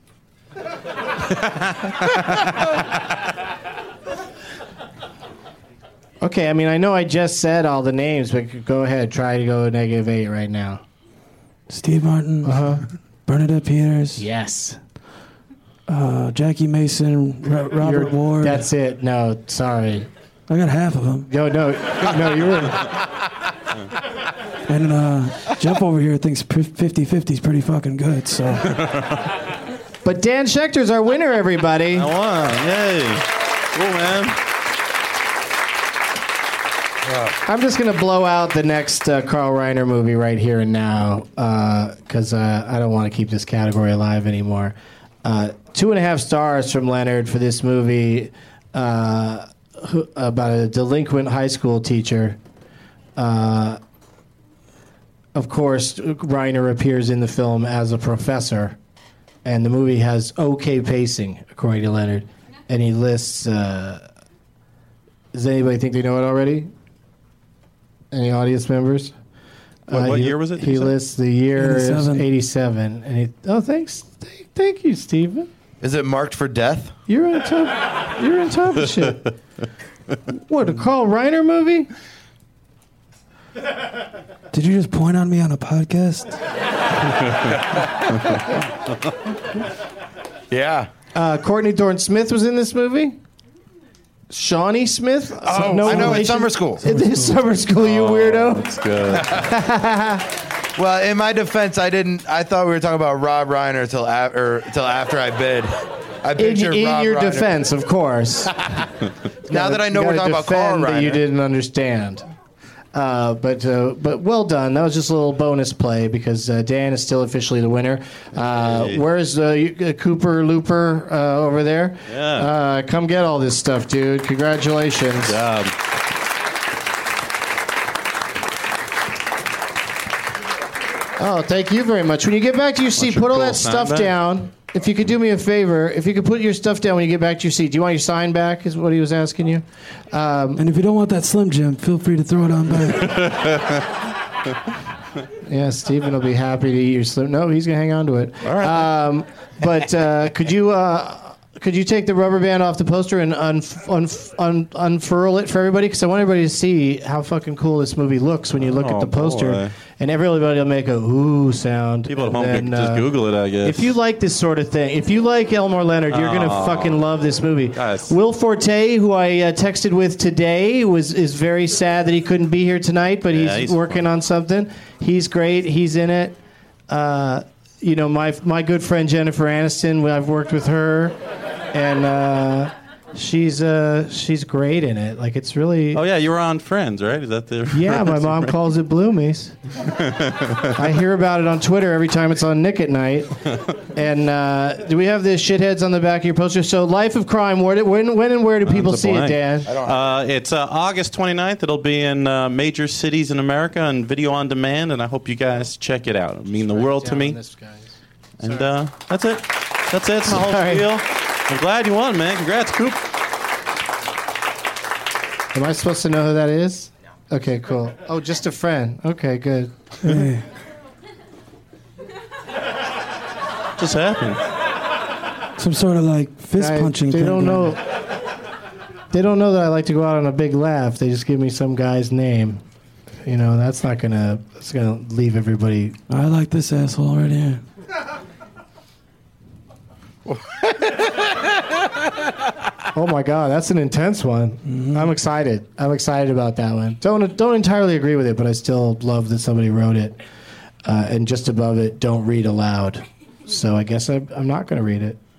Speaker 6: Okay, I mean, I know I just said all the names, but go ahead. Try to go negative eight right now.
Speaker 9: Steve Martin,
Speaker 6: Uh-huh.
Speaker 9: Bernadette Peters,
Speaker 6: Yes.
Speaker 9: uh, Jackie Mason, Ro- Robert
Speaker 6: You're-
Speaker 9: Ward.
Speaker 6: That's it. No, sorry.
Speaker 9: I got half of them.
Speaker 6: No, no, no, you were.
Speaker 9: And uh, Jeff over here thinks fifty-fifty is pretty fucking good, so.
Speaker 6: But Dan Schechter's our winner, everybody.
Speaker 8: I won. Yay. Cool, man.
Speaker 6: I'm just going to blow out the next uh, Carl Reiner movie right here and now because uh, uh, I don't want to keep this category alive anymore. Uh, two and a half stars from Leonard for this movie uh, who, about a delinquent high school teacher. Uh, of course, Reiner appears in the film as a professor, and the movie has okay pacing, according to Leonard. And he lists. Uh, does anybody think they know it already? Any audience members?
Speaker 8: What,
Speaker 6: Uh,
Speaker 8: what
Speaker 6: he,
Speaker 8: year was it?
Speaker 6: He lists the year
Speaker 9: eighty-seven.
Speaker 6: eighty-seven, and he. Oh, thanks, Th- thank you, Stephen.
Speaker 7: Is it marked for death?
Speaker 6: You're on top. You're on top of shit. What, a Carl Reiner movie?
Speaker 9: Did you just point on me on a podcast?
Speaker 7: Yeah.
Speaker 6: Uh, Courtney Thorne Smith was in this movie. Shawnee Smith.
Speaker 7: Oh, I know. It's Summer School.
Speaker 6: It is Summer School. You weirdo.
Speaker 8: That's good.
Speaker 7: Well, in my defense, I didn't. I thought we were talking about Rob Reiner till after till after I bid. I
Speaker 6: In,
Speaker 7: pictured
Speaker 6: in
Speaker 7: Rob
Speaker 6: your
Speaker 7: Reiner.
Speaker 6: defense, of course.
Speaker 7: Now that I know we're talking about Carl
Speaker 6: that you
Speaker 7: Reiner.
Speaker 6: didn't understand. Uh, but uh, but well done. That was just a little bonus play because uh, Dan is still officially the winner. Uh,
Speaker 8: Hey.
Speaker 6: Where's uh, you- uh, Cooper Looper uh, over there?
Speaker 8: Yeah.
Speaker 6: Uh, come get all this stuff, dude. Congratulations.
Speaker 8: Good job.
Speaker 6: Oh, thank you very much. When you get back to your seat,
Speaker 8: your
Speaker 6: put all
Speaker 8: cool
Speaker 6: that
Speaker 8: sign
Speaker 6: stuff
Speaker 8: back?
Speaker 6: down. If you could do me a favor, if you could put your stuff down when you get back to your seat. Do you want your sign back, is what he was asking you? Um,
Speaker 9: And if you don't want that Slim Jim, feel free to throw it on back.
Speaker 6: yeah, Stephen will be happy to eat your slim. No, he's going to hang on to it.
Speaker 8: All right.
Speaker 6: Um, but uh, could you... Uh, Could you take the rubber band off the poster and un- un- un- unfurl it for everybody? Because I want everybody to see how fucking cool this movie looks when you look
Speaker 8: Oh,
Speaker 6: at the poster.
Speaker 8: boy.
Speaker 6: And everybody will make a ooh sound.
Speaker 8: People at
Speaker 6: and
Speaker 8: home
Speaker 6: then,
Speaker 8: can just
Speaker 6: uh,
Speaker 8: Google it, I guess.
Speaker 6: If you like this sort of thing, if you like Elmore Leonard, you're going to
Speaker 8: Oh.
Speaker 6: fucking love this movie.
Speaker 8: Guys.
Speaker 6: Will Forte, who I uh, texted with today, was is very sad that he couldn't be here tonight, but
Speaker 8: Yeah,
Speaker 6: he's,
Speaker 8: he's
Speaker 6: working on something. He's great. He's in it. Uh, you know, my my good friend Jennifer Aniston, I've worked with her. And uh, she's uh, she's great in it. Like it's really.
Speaker 8: Oh yeah, you were on Friends, right? Is that the?
Speaker 6: Yeah, my mom calls it Bloomies. I hear about it on Twitter every time it's on Nick at Night. And uh, do we have the shitheads on the back of your poster? So, Life of Crime. Where, do, when, when and where do people
Speaker 8: Mine's a
Speaker 6: see
Speaker 8: blank.
Speaker 6: it, Dan?
Speaker 8: Uh, it's uh, August twenty-ninth. It'll be in uh, major cities in America and video on demand, and I hope you guys check it out. It mean the world to me. And uh, that's it. That's it. It's my whole
Speaker 6: Sorry.
Speaker 8: spiel. I'm glad you won, man. Congrats, Coop.
Speaker 6: Am I supposed to know who that is? Okay, cool. Oh, just a friend. Okay, good.
Speaker 9: Hey,
Speaker 8: Just happened.
Speaker 9: some sort of like fist
Speaker 6: I-
Speaker 9: punching.
Speaker 6: They
Speaker 9: thing
Speaker 6: don't
Speaker 9: going
Speaker 6: know.
Speaker 9: on.
Speaker 6: They don't know that I like to go out on a big laugh. They just give me some guy's name. You know, that's not gonna. That's gonna leave everybody.
Speaker 9: I like this asshole right here.
Speaker 6: Oh my God, that's an intense one.
Speaker 9: Mm-hmm.
Speaker 6: I'm excited. I'm excited about that one. Don't don't entirely agree with it, but I still love that somebody wrote it. Uh, and just above it, don't read aloud. So I guess I, I'm not going to read it.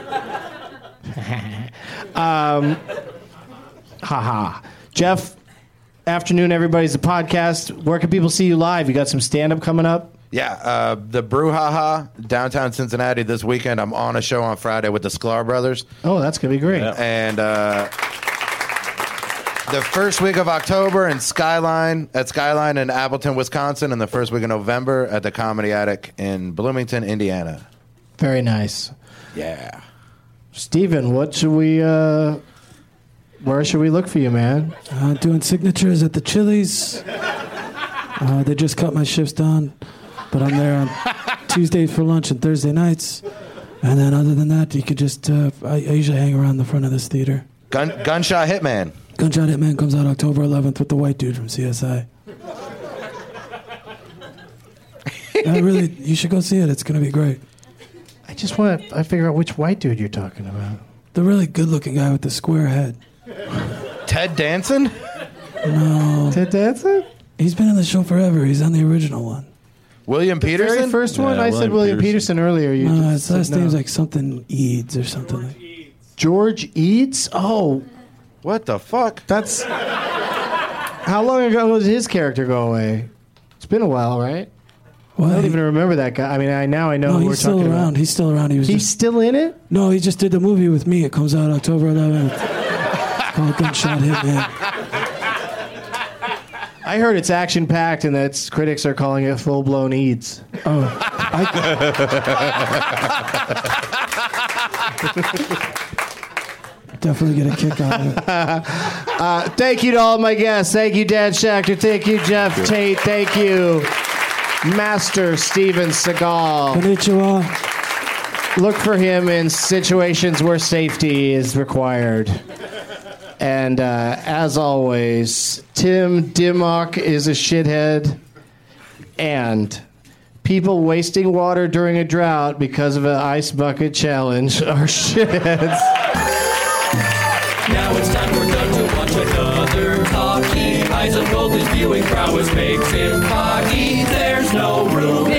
Speaker 6: um, haha. Jeff, afternoon, everybody's a podcast. Where can people see you live? You got some stand up coming up?
Speaker 7: Yeah, uh, the Brouhaha, downtown Cincinnati this weekend. I'm on a show on Friday with the Sklar Brothers.
Speaker 6: Oh, that's going to be great.
Speaker 8: Yeah.
Speaker 7: And uh, the first week of October in Skyline, at Skyline in Appleton, Wisconsin, and the first week of November at the Comedy Attic in Bloomington, Indiana.
Speaker 6: Very nice.
Speaker 7: Yeah.
Speaker 6: Steven, what should we, uh, where should we look for you, man?
Speaker 9: Uh, doing signatures at the Chili's. Uh, they just cut my shifts down, but I'm there on Tuesdays for lunch and Thursday nights. And then other than that, you could just, uh, I, I usually hang around the front of this theater.
Speaker 7: Gun, Gunshot Hitman.
Speaker 9: Gunshot Hitman comes out October eleventh with the white dude from C S I. I really, you should go see it. It's going to be great.
Speaker 6: I just want to I figure out which white dude you're talking about.
Speaker 9: The really good-looking guy with the square head.
Speaker 7: Ted Danson?
Speaker 9: No.
Speaker 6: Ted Danson?
Speaker 9: He's been in the show forever. He's on the original one.
Speaker 7: William
Speaker 6: The
Speaker 7: Peterson?
Speaker 6: very first one?
Speaker 8: Yeah,
Speaker 6: I said
Speaker 8: William
Speaker 6: William Peterson,
Speaker 8: Peterson.
Speaker 6: earlier. You
Speaker 9: No,
Speaker 6: just
Speaker 9: his
Speaker 6: said
Speaker 9: last
Speaker 6: no.
Speaker 9: name's like something Eads or something. Like.
Speaker 6: George Eads? Oh,
Speaker 7: What the fuck?
Speaker 6: that's... How long ago did his character go away? It's been a while, right?
Speaker 9: Well,
Speaker 6: I don't
Speaker 9: he-
Speaker 6: even remember that guy. I mean, I now I know
Speaker 9: no,
Speaker 6: who we're
Speaker 9: he's still
Speaker 6: talking
Speaker 9: around.
Speaker 6: about.
Speaker 9: He's still around. He was
Speaker 6: He's
Speaker 9: just,
Speaker 6: still in it?
Speaker 9: no, he just did the movie with me. It comes out October eleventh. Called Gunshot Hitman.
Speaker 6: I I heard it's action packed and that critics are calling it full blown E A D S.
Speaker 9: Oh, I, definitely get a kick out of it.
Speaker 6: uh, thank you to all my guests. Thank you, Dan Schachter. Thank you, Jeff Tate. Thank you, Master Steven Seagal.
Speaker 9: Konnichiwa.
Speaker 6: Look for him in situations where safety is required. And uh, as always, Tim Dimmock is a shithead. And people wasting water during a drought because of an ice bucket challenge are shitheads.
Speaker 5: Now it's time we're done to watch another talkie. Eyes of gold, his viewing prowess makes him cocky. There's no room